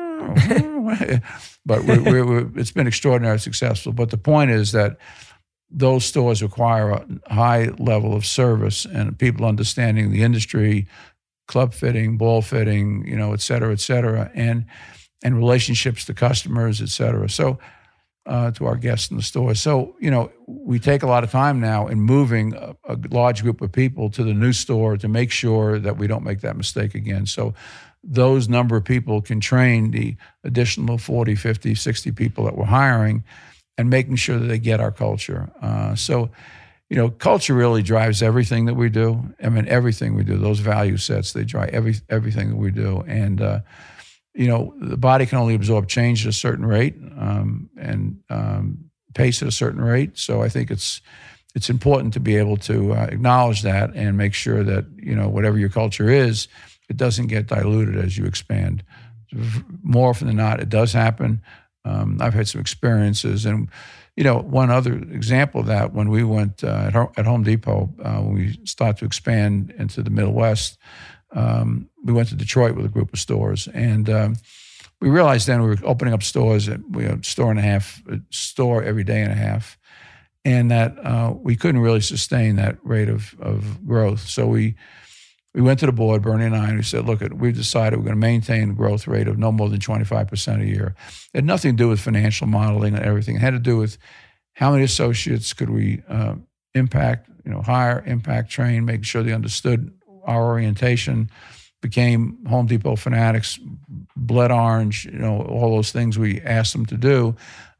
oh, but we're, we're, we're, it's been extraordinarily successful. But the point is that those stores require a high level of service and people understanding the industry, club fitting, ball fitting, you know, et cetera, et cetera, and and relationships to customers, et cetera. So uh, to our guests in the store. So, you know, we take a lot of time now in moving a, a large group of people to the new store to make sure that we don't make that mistake again. So those number of people can train the additional forty, fifty, sixty people that we're hiring and making sure that they get our culture. Uh, so, you know, culture really drives everything that we do. I mean, everything we do, those value sets, they drive every everything that we do. And, uh, you know, the body can only absorb change at a certain rate um, and um, pace at a certain rate. So I think it's it's important to be able to uh, acknowledge that and make sure that, you know, whatever your culture is, it doesn't get diluted as you expand. More often than not, it does happen. Um, I've had some experiences, and you know, one other example of that, when we went uh, at, Home, at Home Depot, uh, when we started to expand into the Middle West, um, we went to Detroit with a group of stores, and um, we realized then we were opening up stores. At, we had a store and a half, a store every day and a half, and that uh, we couldn't really sustain that rate of of growth. So we. We went to the board, Bernie and I, and we said, look, we've decided we're going to maintain a growth rate of no more than twenty-five percent a year. It had nothing to do with financial modeling and everything. It had to do with how many associates could we uh, impact, you know, hire, impact, train, make sure they understood our orientation, became Home Depot fanatics, bled orange, you know, all those things we asked them to do.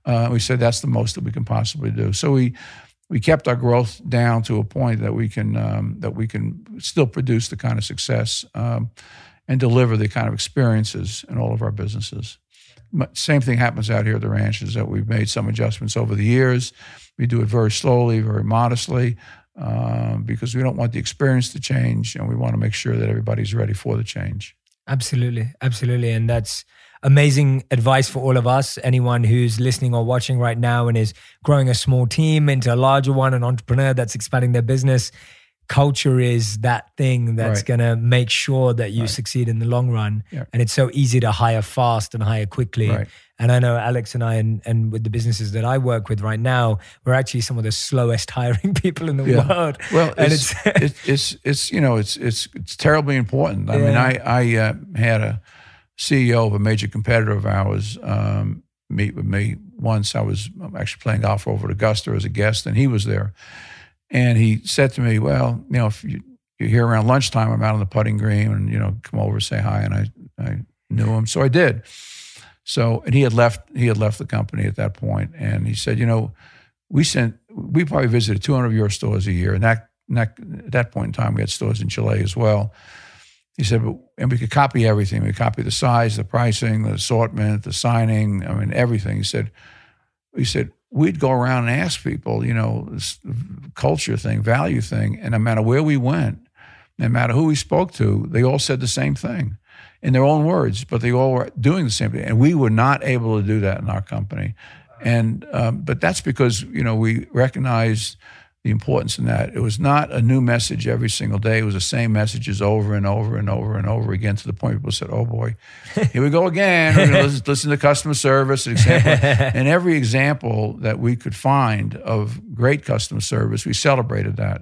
Uh, we said that's the most that we can possibly do. So we we kept our growth down to a point that we can um, that we can still produce the kind of success um, and deliver the kind of experiences in all of our businesses. Same thing happens out here at the ranch, is that we've made some adjustments over the years. We do it very slowly, very modestly, um, because we don't want the experience to change, and we want to make sure that everybody's ready for the change. Absolutely, absolutely. And that's amazing advice for all of us. Anyone who's listening or watching right now and is growing a small team into a larger one, an entrepreneur that's expanding their business, culture is that thing that's right. going to make sure that you right. succeed in the long run. Yeah. And it's so easy to hire fast and hire quickly. Right. And I know Alex and I, and, and with the businesses that I work with right now, we're actually some of the slowest hiring people in the yeah. world. Well, and it's, it's, it's, it's, it's, you know, it's, it's, it's terribly important. I yeah. mean, I, I uh, had a C E O of a major competitor of ours um, meet with me once. I was actually playing golf over at Augusta as a guest, and he was there. And he said to me, well, you know, if you, you're here around lunchtime, I'm out on the putting green, and, you know, come over and say hi. And I, I knew him. So I did. So, and he had left, he had left the company at that point. And he said, you know, we sent, we probably visited two hundred of your stores a year. And that, and that, at that point in time, we had stores in Chile as well. He said, but, and we could copy everything. We could copy the size, the pricing, the assortment, the signing, I mean, everything. He said, he said, we'd go around and ask people, you know, this culture thing, value thing, and no matter where we went, no matter who we spoke to, they all said the same thing in their own words, but they all were doing the same thing. And we were not able to do that in our company. And, um, but that's because, you know, we recognized the importance in that. It was not a new message every single day. It was the same messages over and over and over and over again, to the point people said, oh boy, here we go again. We're gonna listen, listen to customer service. Example. And every example that we could find of great customer service, we celebrated that.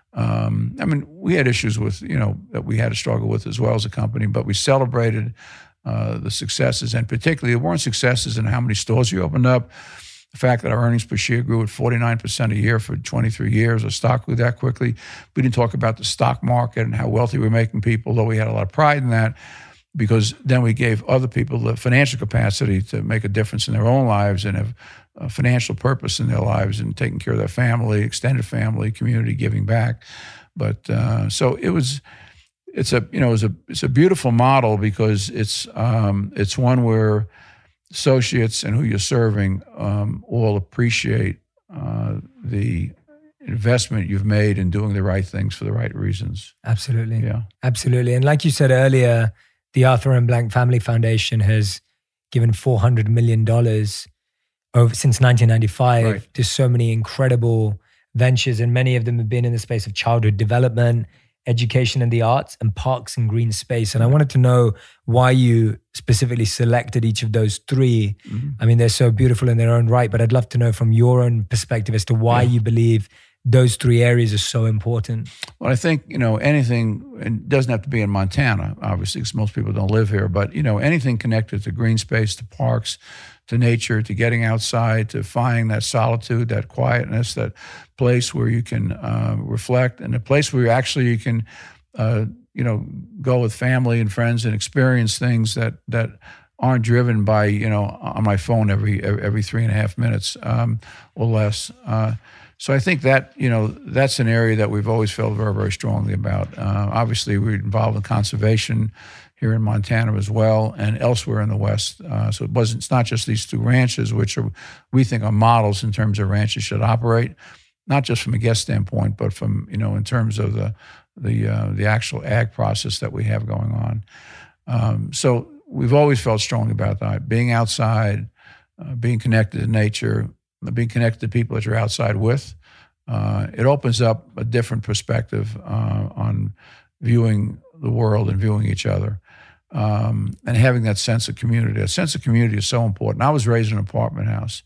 Um, I mean, we had issues with, you know, that we had to struggle with as well as a company, but we celebrated uh, the successes, and particularly, there weren't successes in how many stores you opened up. The fact that our earnings per share grew at forty-nine percent a year for twenty-three years, our stock grew that quickly. We didn't talk about the stock market and how wealthy we're making people, though we had a lot of pride in that, because then we gave other people the financial capacity to make a difference in their own lives and have a financial purpose in their lives and taking care of their family, extended family, community, giving back. But uh, so it was, it's a, you know, it's a, it's a beautiful model, because it's, um, it's one where associates and who you're serving um, all appreciate uh, the investment you've made in doing the right things for the right reasons. Absolutely. Yeah. Absolutely. And like you said earlier, the Arthur M. Blank Family Foundation has given four hundred million dollars over since nineteen ninety-five right. to so many incredible ventures, and many of them have been in the space of childhood development, education and the arts, and parks and green space. And I wanted to know why you specifically selected each of those three. Mm-hmm. I mean, they're so beautiful in their own right, but I'd love to know from your own perspective as to why yeah. you believe those three areas are so important. Well, I think, you know, anything, it doesn't have to be in Montana, obviously, because most people don't live here, but, you know, anything connected to green space, to parks, to nature, to getting outside, to finding that solitude, that quietness, that place where you can uh, reflect, and a place where you actually you can, uh, you know, go with family and friends and experience things that that aren't driven by, you know, on my phone every every three and a half minutes um, or less. Uh, so I think that, you know, that's an area that we've always felt very, very strongly about. Uh, obviously, we're involved in conservation here in Montana as well, and elsewhere in the West. Uh, so it wasn't, it's not just these two ranches, which are, we think are models in terms of ranches should operate, not just from a guest standpoint, but from, you know, in terms of the the uh, the actual ag process that we have going on. Um, so we've always felt strongly about that, being outside, uh, being connected to nature, being connected to people that you're outside with. Uh, it opens up a different perspective uh, on viewing the world and viewing each other. Um, and having that sense of community. A sense of community is so important. I was raised in an apartment house,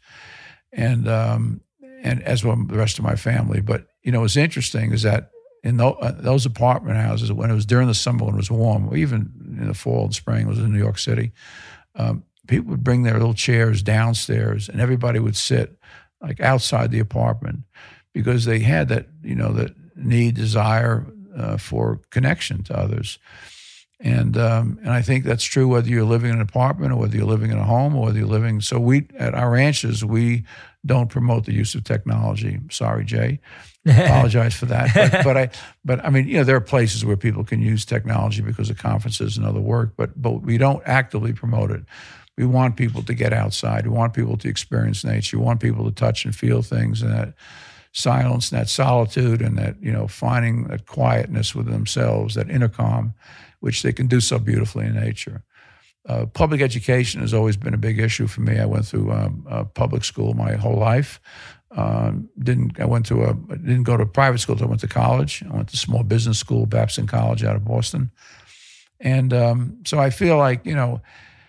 and um, and as well the rest of my family. But, you know, what's interesting is that in those, uh, those apartment houses, when it was during the summer, when it was warm, or even in the fall and spring, it was in New York City, um, people would bring their little chairs downstairs, and everybody would sit like outside the apartment, because they had that, you know, that need, desire uh, for connection to others. And um, and I think that's true whether you're living in an apartment or whether you're living in a home or whether you're living. So we at our ranches we don't promote the use of technology. Sorry, Jay. I apologize for that. But, but I but I mean you know there are places where people can use technology because of conferences and other work. But but we don't actively promote it. We want people to get outside. We want people to experience nature. We want people to touch and feel things, and that silence, and that solitude, and that you know finding that quietness within themselves, that inner calm, which they can do so beautifully in nature. Uh, public education has always been a big issue for me. I went through um, uh, public school my whole life. Um, didn't I went to a didn't go to private schools. I went to college. I went to small business school, Babson College out of Boston, and um, so I feel like you know,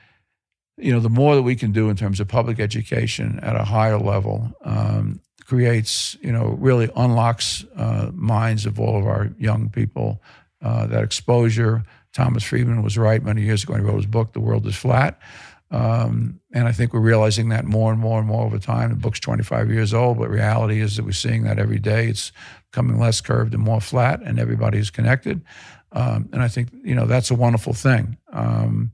you know, the more that we can do in terms of public education at a higher level, um, creates you know really unlocks uh, minds of all of our young people. Uh, that exposure. Thomas Friedman was right many years ago when he wrote his book, The World is Flat. Um, and I think we're realizing that more and more and more over time. The book's twenty-five years old, but reality is that we're seeing that every day. It's becoming less curved and more flat, and everybody's connected. Um, and I think, you know, that's a wonderful thing. Um,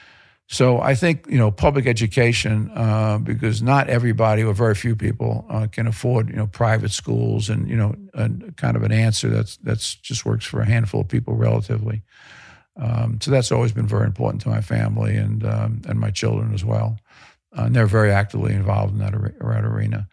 so I think, you know, public education, uh, because not everybody or very few people uh, can afford, you know, private schools and, you know, a, kind of an answer that's that's just works for a handful of people relatively. Um, so that's always been very important to my family and um, and my children as well. Uh, and they're very actively involved in that, that arena.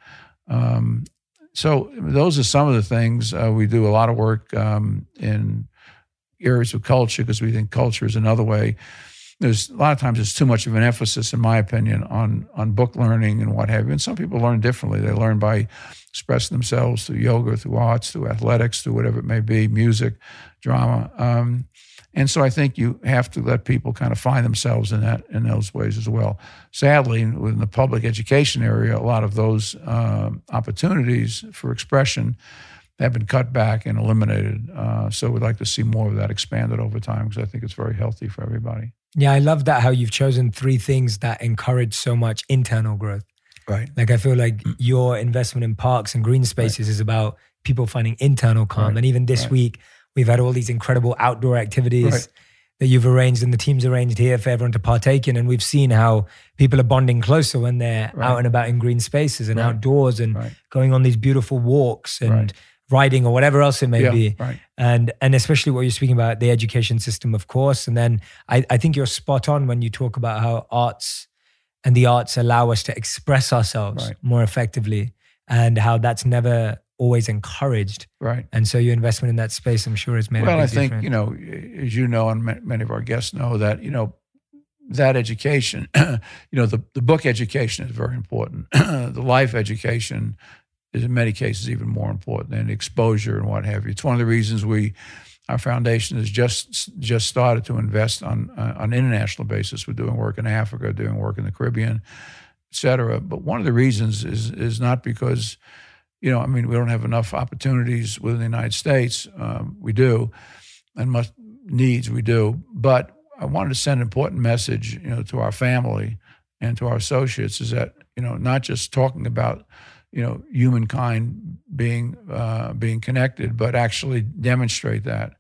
Um, so those are some of the things. Uh, we do a lot of work um, in areas of culture because we think culture is another way. There's a lot of times there's too much of an emphasis, in my opinion, on on book learning and what have you. And some people learn differently. They learn by expressing themselves through yoga, through arts, through athletics, through whatever it may be, music, drama. Um, and so I think you have to let people kind of find themselves in that in those ways as well. Sadly, within the public education area, a lot of those uh, opportunities for expression have been cut back and eliminated. Uh, so we'd like to see more of that expanded over time because I think it's very healthy for everybody. Yeah, I love that how you've chosen three things that encourage so much internal growth. Right. Like I feel like your investment in parks and green spaces right. is about people finding internal calm. Right. And even this right. week, we've had all these incredible outdoor activities right. that you've arranged and the team's arranged here for everyone to partake in. And we've seen how people are bonding closer when they're right. out and about in green spaces and right. outdoors and right. going on these beautiful walks and right. riding or whatever else it may yeah, be. Right. And and especially what you're speaking about, the education system, of course. And then I, I think you're spot on when you talk about how arts and the arts allow us to express ourselves right. more effectively and how that's never always encouraged. Right. And so your investment in that space, I'm sure, has made well, a big I think, difference. you know, as you know, and many of our guests know that, you know, that education, you know, the, the book education is very important. The life education is in many cases even more important than exposure and what have you. It's one of the reasons we, our foundation has just just started to invest on uh, on an international basis. We're doing work in Africa, doing work in the Caribbean, et cetera. But one of the reasons is is not because, you know, I mean, we don't have enough opportunities within the United States. Um, we do, and must needs we do. But I wanted to send an important message, you know, to our family and to our associates is that, you know, not just talking about, you know, humankind being uh, being connected, but actually demonstrate that.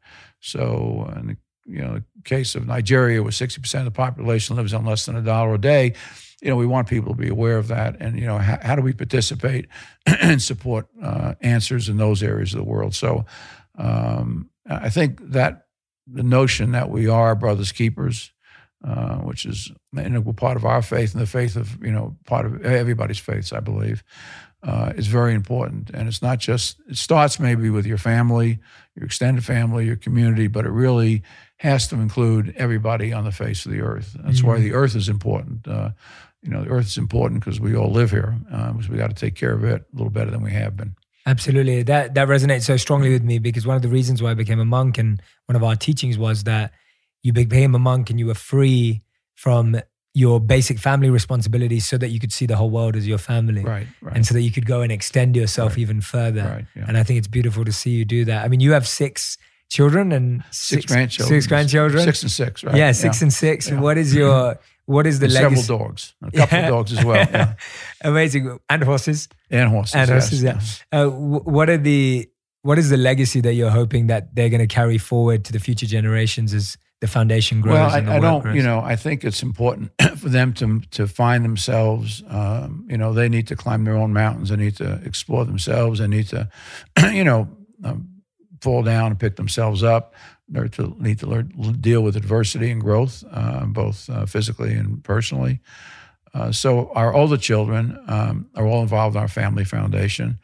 So, in the, you know, the case of Nigeria, where sixty percent of the population lives on less than a dollar a day, you know, we want people to be aware of that. And, you know, how, how do we participate and support uh, answers in those areas of the world? So um, I think that the notion that we are brothers keepers, uh, which is an integral part of our faith and the faith of, you know, part of everybody's faiths, I believe, uh, is very important. And it's not just, it starts maybe with your family, your extended family, your community, but it really has to include everybody on the face of the earth. That's mm-hmm. why the earth is important. Uh, you know, the earth is important because we all live here, uh, because we got to take care of it a little better than we have been. Absolutely. That that resonates so strongly with me because one of the reasons why I became a monk and one of our teachings was that you became a monk and you were free from your basic family responsibilities so that you could see the whole world as your family. Right, right. And so that you could go and extend yourself right. even further. Right, yeah. And I think it's beautiful to see you do that. I mean, you have six children and six, six grandchildren. Six grandchildren. Six and six, right? Yeah, six yeah. and six. Yeah. What is your... What is the and legacy? Several dogs, a couple yeah. of dogs as well. Yeah. Amazing, and horses, and horses, and yes. horses. Yeah. Uh, w- what are the what is the legacy that you're hoping that they're going to carry forward to the future generations as the foundation grows. Well, I, and the I work don't, grows. you know, I think it's important for them to to find themselves. Um, you know, they need to climb their own mountains. They need to explore themselves. They need to, you know, um, fall down and pick themselves up. They to need to learn deal with adversity and growth, uh, both uh, physically and personally. Uh, so our older children um, are all involved in our family foundation,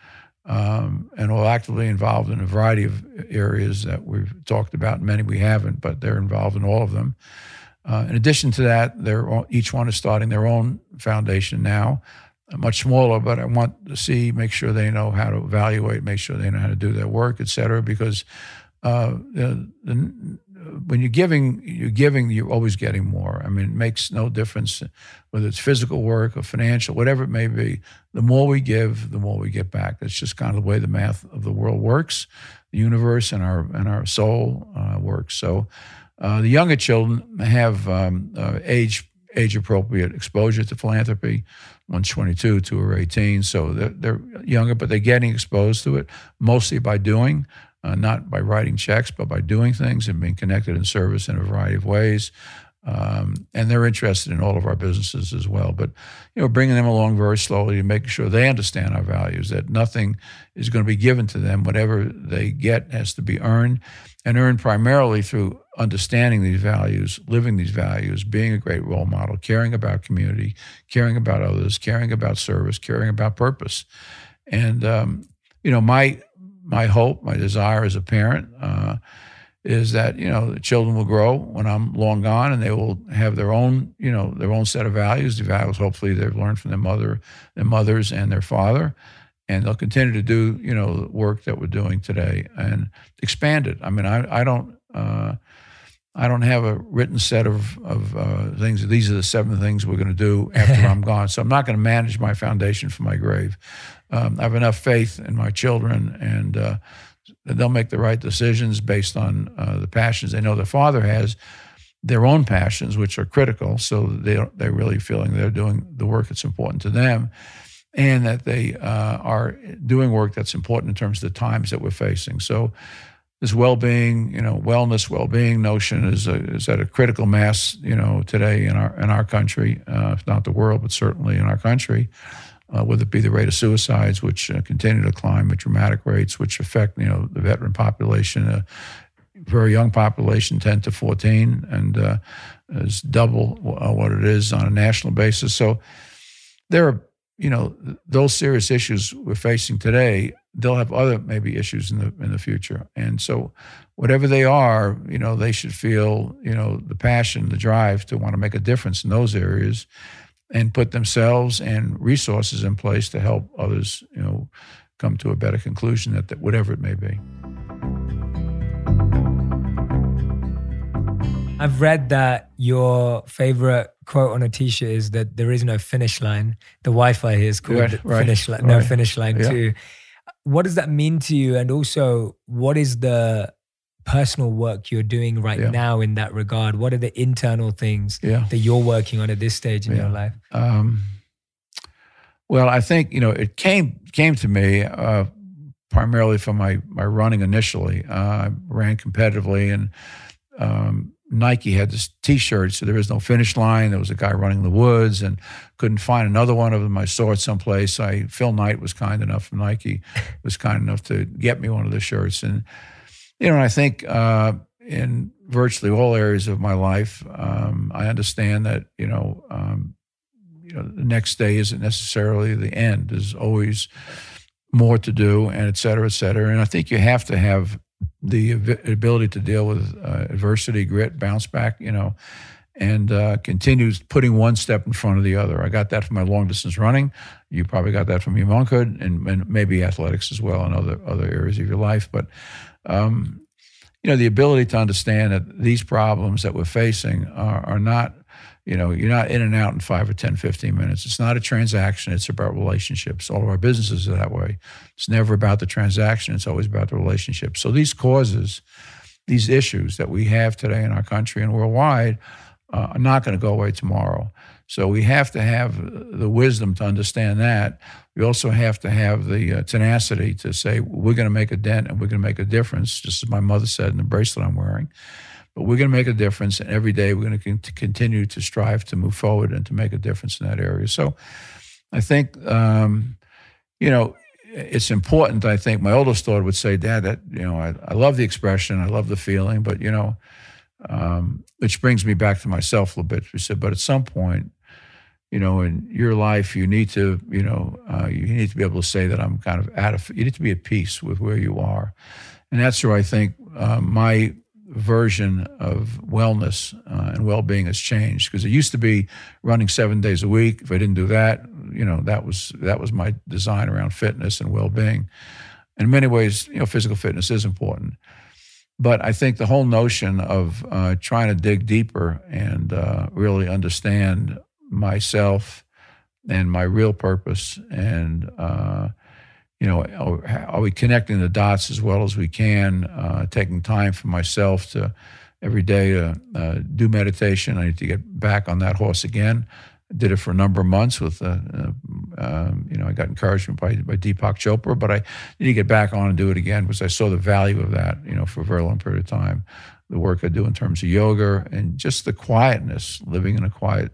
um, and all actively involved in a variety of areas that we've talked about. Many we haven't, but they're involved in all of them. Uh, in addition to that, they're all, each one is starting their own foundation now, much smaller, but I want to see, make sure they know how to evaluate, make sure they know how to do their work, et cetera, because uh, the, the, when you're giving, you're giving, you're always getting more. I mean, it makes no difference whether it's physical work or financial, whatever it may be. The more we give, the more we get back. That's just kind of the way the math of the world works, the universe and our and our soul uh, works. So uh, the younger children have um, uh, age age appropriate exposure to philanthropy. One's twenty-two, two are eighteen, so they're, they're younger, but they're getting exposed to it mostly by doing. Uh, not by writing checks, but by doing things and being connected in service in a variety of ways. Um, and they're interested in all of our businesses as well. But, you know, bringing them along very slowly and making sure they understand our values, that nothing is going to be given to them. Whatever they get has to be earned, and earned primarily through understanding these values, living these values, being a great role model, caring about community, caring about others, caring about service, caring about purpose. And, um, you know, my... My hope, my desire as a parent uh, is that, you know, the children will grow when I'm long gone, and they will have their own, you know, their own set of values, the values hopefully they've learned from their mother, their mothers and their father, and they'll continue to do, you know, the work that we're doing today and expand it. I mean, I, I don't, uh, I don't have a written set of, of uh, things. These are the seven things we're going to do after I'm gone. So I'm not going to manage my foundation from my grave. Um, I have enough faith in my children, and uh, they'll make the right decisions based on uh, the passions they know their father has, their own passions, which are critical. So they, they're really feeling they're doing the work that's important to them, and that they uh, are doing work that's important in terms of the times that we're facing. So this well-being, you know, wellness, well-being notion is a, is at a critical mass, you know, today in our in our country, uh, if not the world, but certainly in our country. Uh, whether it be the rate of suicides, which uh, continue to climb at dramatic rates, which affect, you know, the veteran population, a very young population, ten to fourteen, and uh, is double uh, what it is on a national basis. So there are, you know, those serious issues we're facing today. They'll have other maybe issues in the in the future, and so whatever they are, you know, they should feel, you know, the passion, the drive to want to make a difference in those areas, and put themselves and resources in place to help others, you know, come to a better conclusion, that, that whatever it may be. I've read that your favorite quote on a t-shirt is that there is no finish line. The Wi-Fi here is called right, right, finish line, right. no finish line yeah. too. What does that mean to you? And also, what is the personal work you're doing right yeah. now in that regard? What are the internal things yeah. that you're working on at this stage in yeah. your life? Um, well, I think, you know, it came came to me uh, primarily from my, my running initially. Uh, I ran competitively, and um, Nike had this T-shirt, so there was no finish line. There was a guy running in the woods, and couldn't find another one of them. I saw it someplace. I Phil Knight was kind enough from Nike, was kind enough to get me one of the shirts. And, you know, I think uh, in virtually all areas of my life, um, I understand that, you know, um, you know, the next day isn't necessarily the end. There's always more to do, and et cetera, et cetera. And I think you have to have the ability to deal with uh, adversity, grit, bounce back, you know, and uh, continue putting one step in front of the other. I got that from my long distance running. You probably got that from your monkhood, and, and maybe athletics as well, and other other areas of your life. But um, you know, the ability to understand that these problems that we're facing are, are not, you know, you're not in and out in five or ten, fifteen minutes. It's not a transaction. It's about relationships. All of our businesses are that way. It's never about the transaction. It's always about the relationship. So these causes, these issues that we have today in our country and worldwide uh, are not going to go away tomorrow. So we have to have the wisdom to understand that. We also have to have the uh, tenacity to say, we're going to make a dent and we're going to make a difference, just as my mother said in the bracelet I'm wearing. but we're going to make a difference. And every day we're going to con- continue to strive to move forward and to make a difference in that area. So I think, um, you know, it's important. I think my oldest daughter would say, Dad, that, you know, I, I love the expression, I love the feeling, but, you know, um, which brings me back to myself a little bit. She said, but at some point, you know, in your life, you need to, you know, uh, you need to be able to say that I'm kind of out of, you need to be at peace with where you are. And that's where I think uh, my version of wellness uh, and well-being has changed, because it used to be running seven days a week. If I didn't do that, you know, that was that was my design around fitness and well-being. In many ways, you know, physical fitness is important. But I think the whole notion of uh, trying to dig deeper and uh, really understand myself and my real purpose, and uh, you know, are, are we connecting the dots as well as we can? Uh, taking time for myself to every day to uh, do meditation. I need to get back on that horse again. I did it for a number of months with, uh, uh, um, you know, I got encouragement by, by Deepak Chopra, but I need to get back on and do it again because I saw the value of that, you know, for a very long period of time. The work I do in terms of yoga and just the quietness, living in a quiet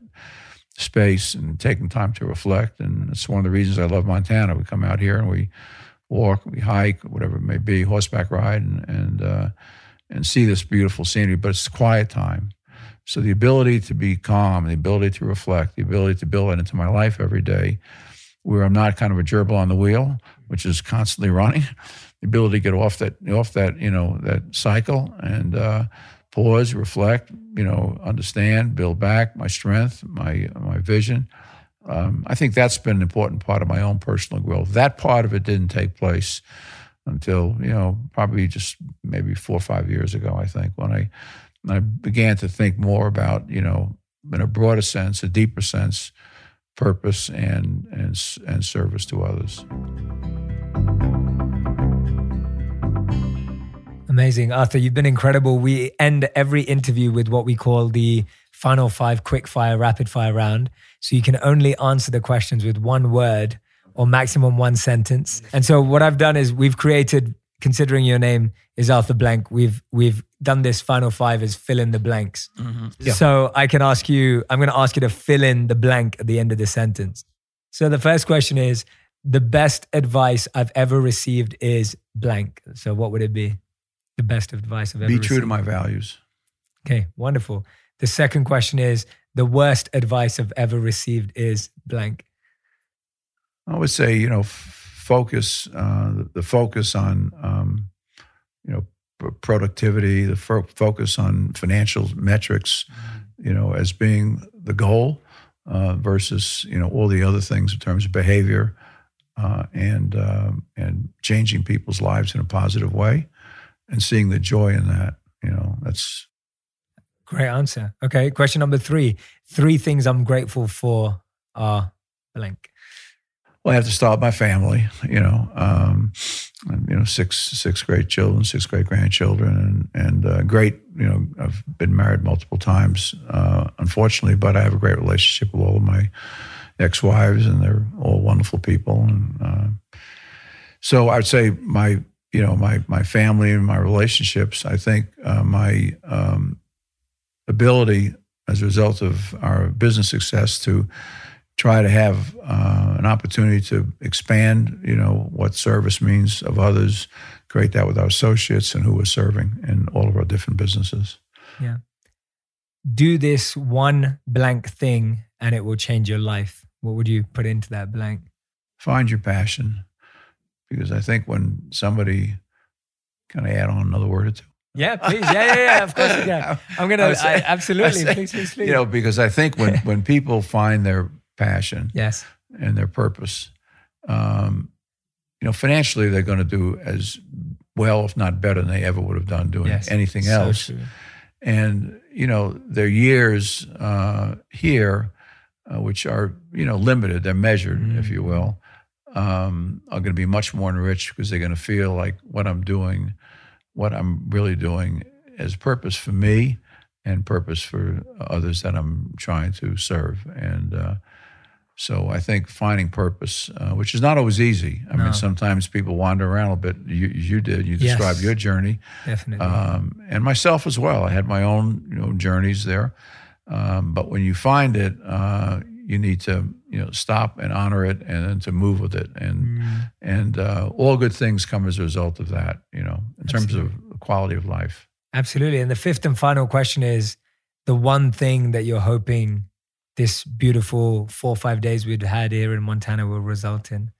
space and taking time to reflect. And it's one of the reasons I love Montana. We come out here and we walk, we hike, whatever it may be, horseback ride, and and, uh, and see this beautiful scenery, but it's quiet time. So the ability to be calm, the ability to reflect, the ability to build that into my life every day, where I'm not kind of a gerbil on the wheel, which is constantly running, the ability to get off that, off that, you know, that cycle and uh, pause, reflect, you know, understand, build back my strength, my my vision. Um, I think that's been an important part of my own personal growth. That part of it didn't take place until, you know, probably just maybe four or five years ago, I think, when I, when I began to think more about, you know, in a broader sense, a deeper sense, purpose and and and service to others. Amazing. Arthur, you've been incredible. We end every interview with what we call the final five quick fire, rapid fire round. So you can only answer the questions with one word or maximum one sentence. And so what I've done is we've created, considering your name is Arthur Blank, we've we've done this final five as fill in the blanks. Mm-hmm. Yeah. So I can ask you, I'm going to ask you to fill in the blank at the end of the sentence. So the first question is, the best advice I've ever received is blank. So what would it be? The best advice I've ever received. Be true to my values. Okay, wonderful. The second question is, the worst advice I've ever received is blank. I would say, you know, f- focus, uh, the, the focus on, um, you know, p- productivity, the fo- focus on financial metrics, mm-hmm. you know, as being the goal uh, versus, you know, all the other things in terms of behavior uh, and uh, and changing people's lives in a positive way. And seeing the joy in that, you know, that's... Great answer. Okay, question number three. Three things I'm grateful for are blank. Well, I have to start with my family, you know, um, you know, six six great children, six great grandchildren, and and uh, great, you know, I've been married multiple times, uh, unfortunately, but I have a great relationship with all of my ex-wives, and they're all wonderful people. And uh, so I would say my... you know, my my family and my relationships, I think uh, my um, ability as a result of our business success to try to have uh, an opportunity to expand, you know, what service means of others, create that with our associates and who we're serving in all of our different businesses. Yeah. Do this one blank thing and it will change your life. What would you put into that blank? Find your passion. Because I think when somebody, can I add on another word or two? Yeah, please. Yeah, yeah, yeah. Of course you can. I'm going to, absolutely. Saying, please, please, please. You know, because I think when, when people find their passion yes. and their purpose, um, you know, financially they're going to do as well, if not better than they ever would have done doing yes. anything so else. True. And, you know, their years uh, here, uh, which are, you know, limited, they're measured, mm. if you will, Um, are going to be much more enriched because they're going to feel like what I'm doing, what I'm really doing has purpose for me and purpose for others that I'm trying to serve. And uh, So I think finding purpose, uh, which is not always easy. I no. mean, sometimes people wander around a bit. You, you did. You described yes, your journey. Definitely. Um, and myself as well. I had my own you know, journeys there. Um, but when you find it, uh, you need to you know stop and honor it, and then to move with it. And mm. and uh, all good things come as a result of that, you know, in Absolutely. terms of quality of life. Absolutely. And the fifth and final question is the one thing that you're hoping this beautiful four or five days we've had here in Montana will result in?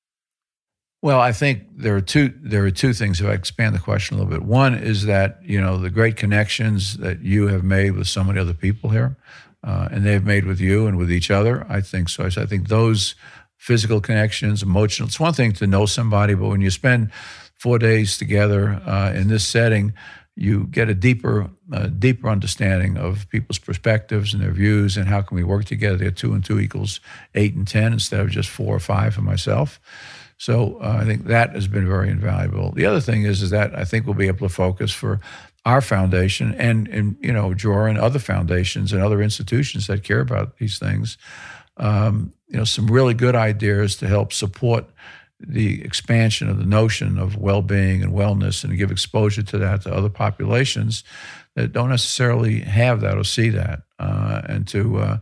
Well, I think there are two there are two things, if I expand the question a little bit. One is that, you know, the great connections that you have made with so many other people here, uh, and they've made with you and with each other, I think so. I think those physical connections, emotional, it's one thing to know somebody, but when you spend four days together uh, in this setting, you get a deeper, uh, deeper understanding of people's perspectives and their views, and how can we work together. They're two and two equals eight and ten instead of just four or five for myself. So uh, I think that has been very invaluable. The other thing is, is that I think we'll be able to focus for our foundation and, and you know, Dror and other foundations and other institutions that care about these things, um, you know, some really good ideas to help support the expansion of the notion of well-being and wellness, and give exposure to that to other populations that don't necessarily have that or see that, uh, and to uh,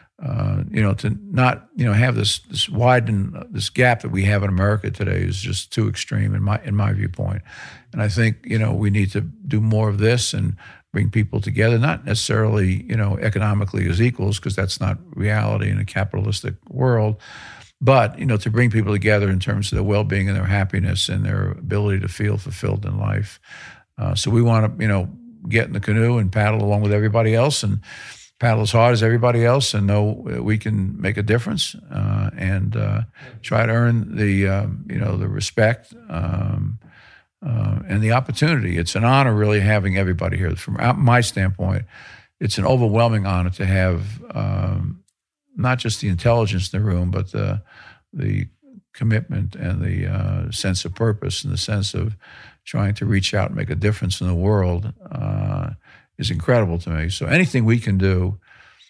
uh, you know to not you know have this this widen this gap that we have in America today is just too extreme in my in my viewpoint. And I think you know we need to do more of this and bring people together, not necessarily you know economically as equals, because that's not reality in a capitalistic world. But, you know, to bring people together in terms of their well-being and their happiness and their ability to feel fulfilled in life. Uh, so we want to, you know, get in the canoe and paddle along with everybody else, and paddle as hard as everybody else, and know we can make a difference, uh, and uh, try to earn the, um, you know, the respect um, uh, and the opportunity. It's an honor really having everybody here. From my standpoint, it's an overwhelming honor to have um, not just the intelligence in the room, but the the commitment and the uh, sense of purpose and the sense of trying to reach out and make a difference in the world uh, is incredible to me. So anything we can do,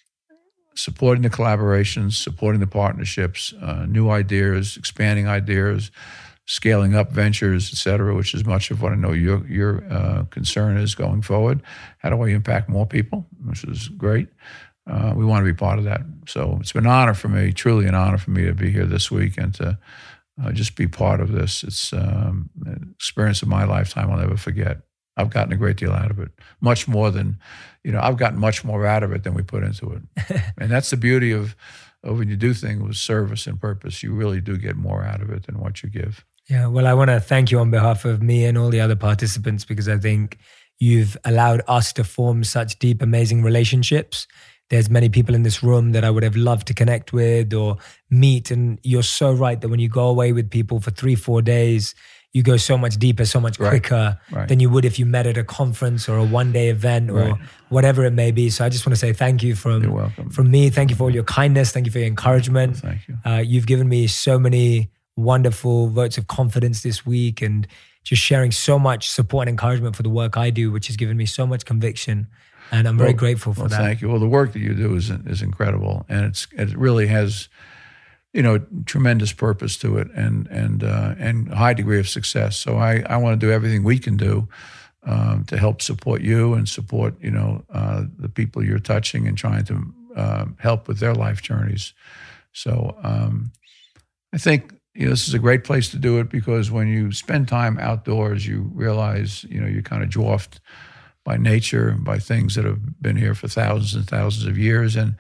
supporting the collaborations, supporting the partnerships, uh, new ideas, expanding ideas, scaling up ventures, et cetera, which is much of what I know your your uh, concern is going forward. How do I impact more people, which is great. Uh, we want to be part of that. So it's been an honor for me, truly an honor for me to be here this week and to uh, just be part of this. It's um, an experience of my lifetime I'll never forget. I've gotten a great deal out of it, much more than, you know, I've gotten much more out of it than we put into it. And that's the beauty of, of when you do things with service and purpose. You really do get more out of it than what you give. Yeah, well, I want to thank you on behalf of me and all the other participants, because I think you've allowed us to form such deep, amazing relationships. There's many people in this room that I would have loved to connect with or meet. And you're so right that when you go away with people for three, four days, you go so much deeper, so much quicker right. Right. than you would if you met at a conference or a one-day event or right. whatever it may be. So I just want to say thank you from, You're welcome. from me. Thank you for all your kindness. Thank you for your encouragement. Thank you. Uh, you've given me so many wonderful votes of confidence this week, and just sharing so much support and encouragement for the work I do, which has given me so much conviction. And I'm very well, grateful for well, that. Thank you. Well, the work that you do is is incredible, and it's it really has, you know, tremendous purpose to it, and and uh, and a high degree of success. So I, I want to do everything we can do um, to help support you and support you know uh, the people you're touching and trying to uh, help with their life journeys. So um, I think you know this is a great place to do it, because when you spend time outdoors, you realize you know you're kind of dwarfed by nature, by things that have been here for thousands and thousands of years. And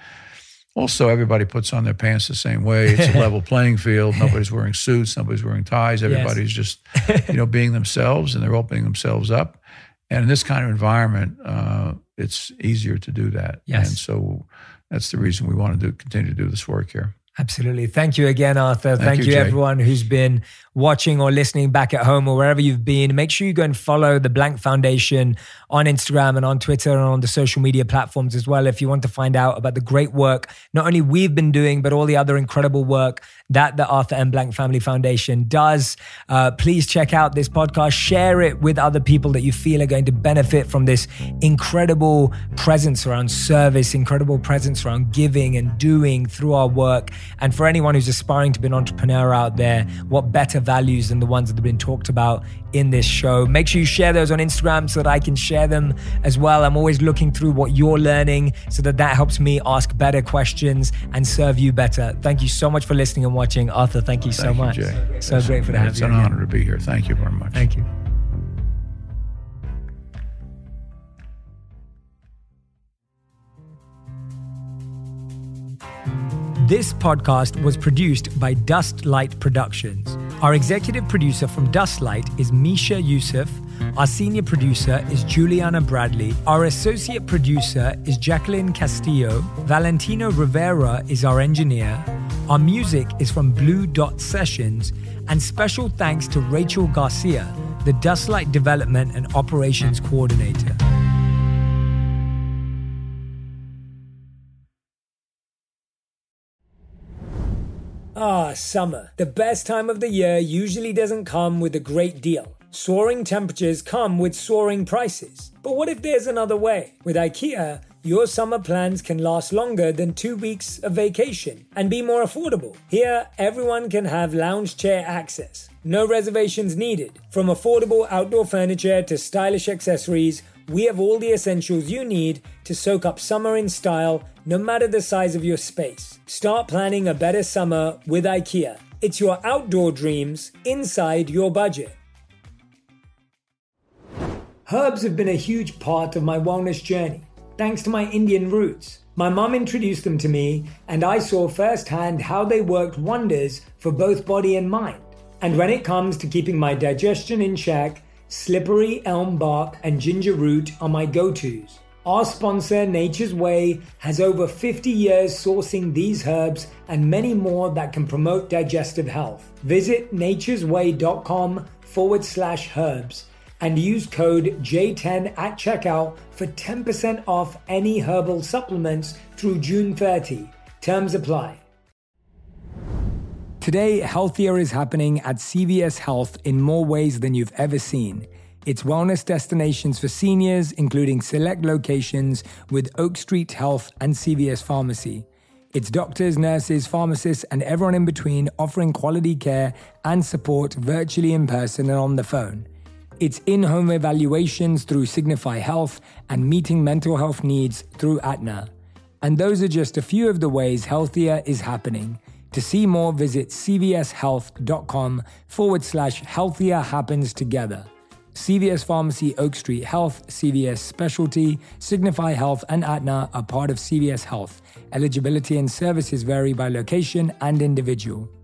also everybody puts on their pants the same way. It's a level playing field. Nobody's wearing suits, nobody's wearing ties. Everybody's yes. just, you know, being themselves, and they're opening themselves up. And in this kind of environment, uh, it's easier to do that. Yes. And so that's the reason we want to do, continue to do this work here. Absolutely. Thank you again, Arthur. Thank, Thank you, you Jay. everyone who's been watching or listening back at home or wherever you've been. Make sure you go and follow the Blank Foundation on Instagram and on Twitter and on the social media platforms as well, if you want to find out about the great work not only we've been doing, but all the other incredible work that the Arthur M. Blank Family Foundation does. Uh, please check out this podcast. Share it with other people that you feel are going to benefit from this incredible presence around service, incredible presence around giving and doing through our work. And for anyone who's aspiring to be an entrepreneur out there, what better values than the ones that have been talked about in this show? Make sure you share those on Instagram so that I can share them as well. I'm always looking through what you're learning so that that helps me ask better questions and serve you better. Thank you so much for listening and watching. Arthur, thank you so thank much. You, Jay. So grateful to have it's you. It's an again. honor to be here. Thank you very much. Thank you. This podcast was produced by Dustlight Productions. Our executive producer from Dustlight is Misha Yusuf. Our senior producer is Juliana Bradley. Our associate producer is Jacqueline Castillo. Valentino Rivera is our engineer. Our music is from Blue Dot Sessions. And special thanks to Rachel Garcia, the Dustlight Development and Operations Coordinator. Ah, summer. The best time of the year usually doesn't come with a great deal. Soaring temperatures come with soaring prices. But what if there's another way? With IKEA, your summer plans can last longer than two weeks of vacation and be more affordable. Here, everyone can have lounge chair access. No reservations needed. From affordable outdoor furniture to stylish accessories, we have all the essentials you need to soak up summer in style, no matter the size of your space. Start planning a better summer with IKEA. It's your outdoor dreams inside your budget. Herbs have been a huge part of my wellness journey, thanks to my Indian roots. My mum introduced them to me, and I saw firsthand how they worked wonders for both body and mind. And when it comes to keeping my digestion in check, slippery elm bark and ginger root are my go-tos. Our sponsor, Nature's Way, has over fifty years sourcing these herbs and many more that can promote digestive health. Visit naturesway.com forward slash herbs and use code J ten at checkout for ten percent off any herbal supplements through June thirtieth. Terms apply. Today, healthier is happening at C V S Health in more ways than you've ever seen. It's wellness destinations for seniors, including select locations with Oak Street Health and C V S Pharmacy. It's doctors, nurses, pharmacists, and everyone in between offering quality care and support virtually in person and on the phone. It's in-home evaluations through Signify Health and meeting mental health needs through Aetna. And those are just a few of the ways healthier is happening. To see more, visit cvshealth.com forward slash healthier happens together. C V S Pharmacy, Oak Street Health, C V S Specialty, Signify Health, and Aetna are part of C V S Health. Eligibility and services vary by location and individual.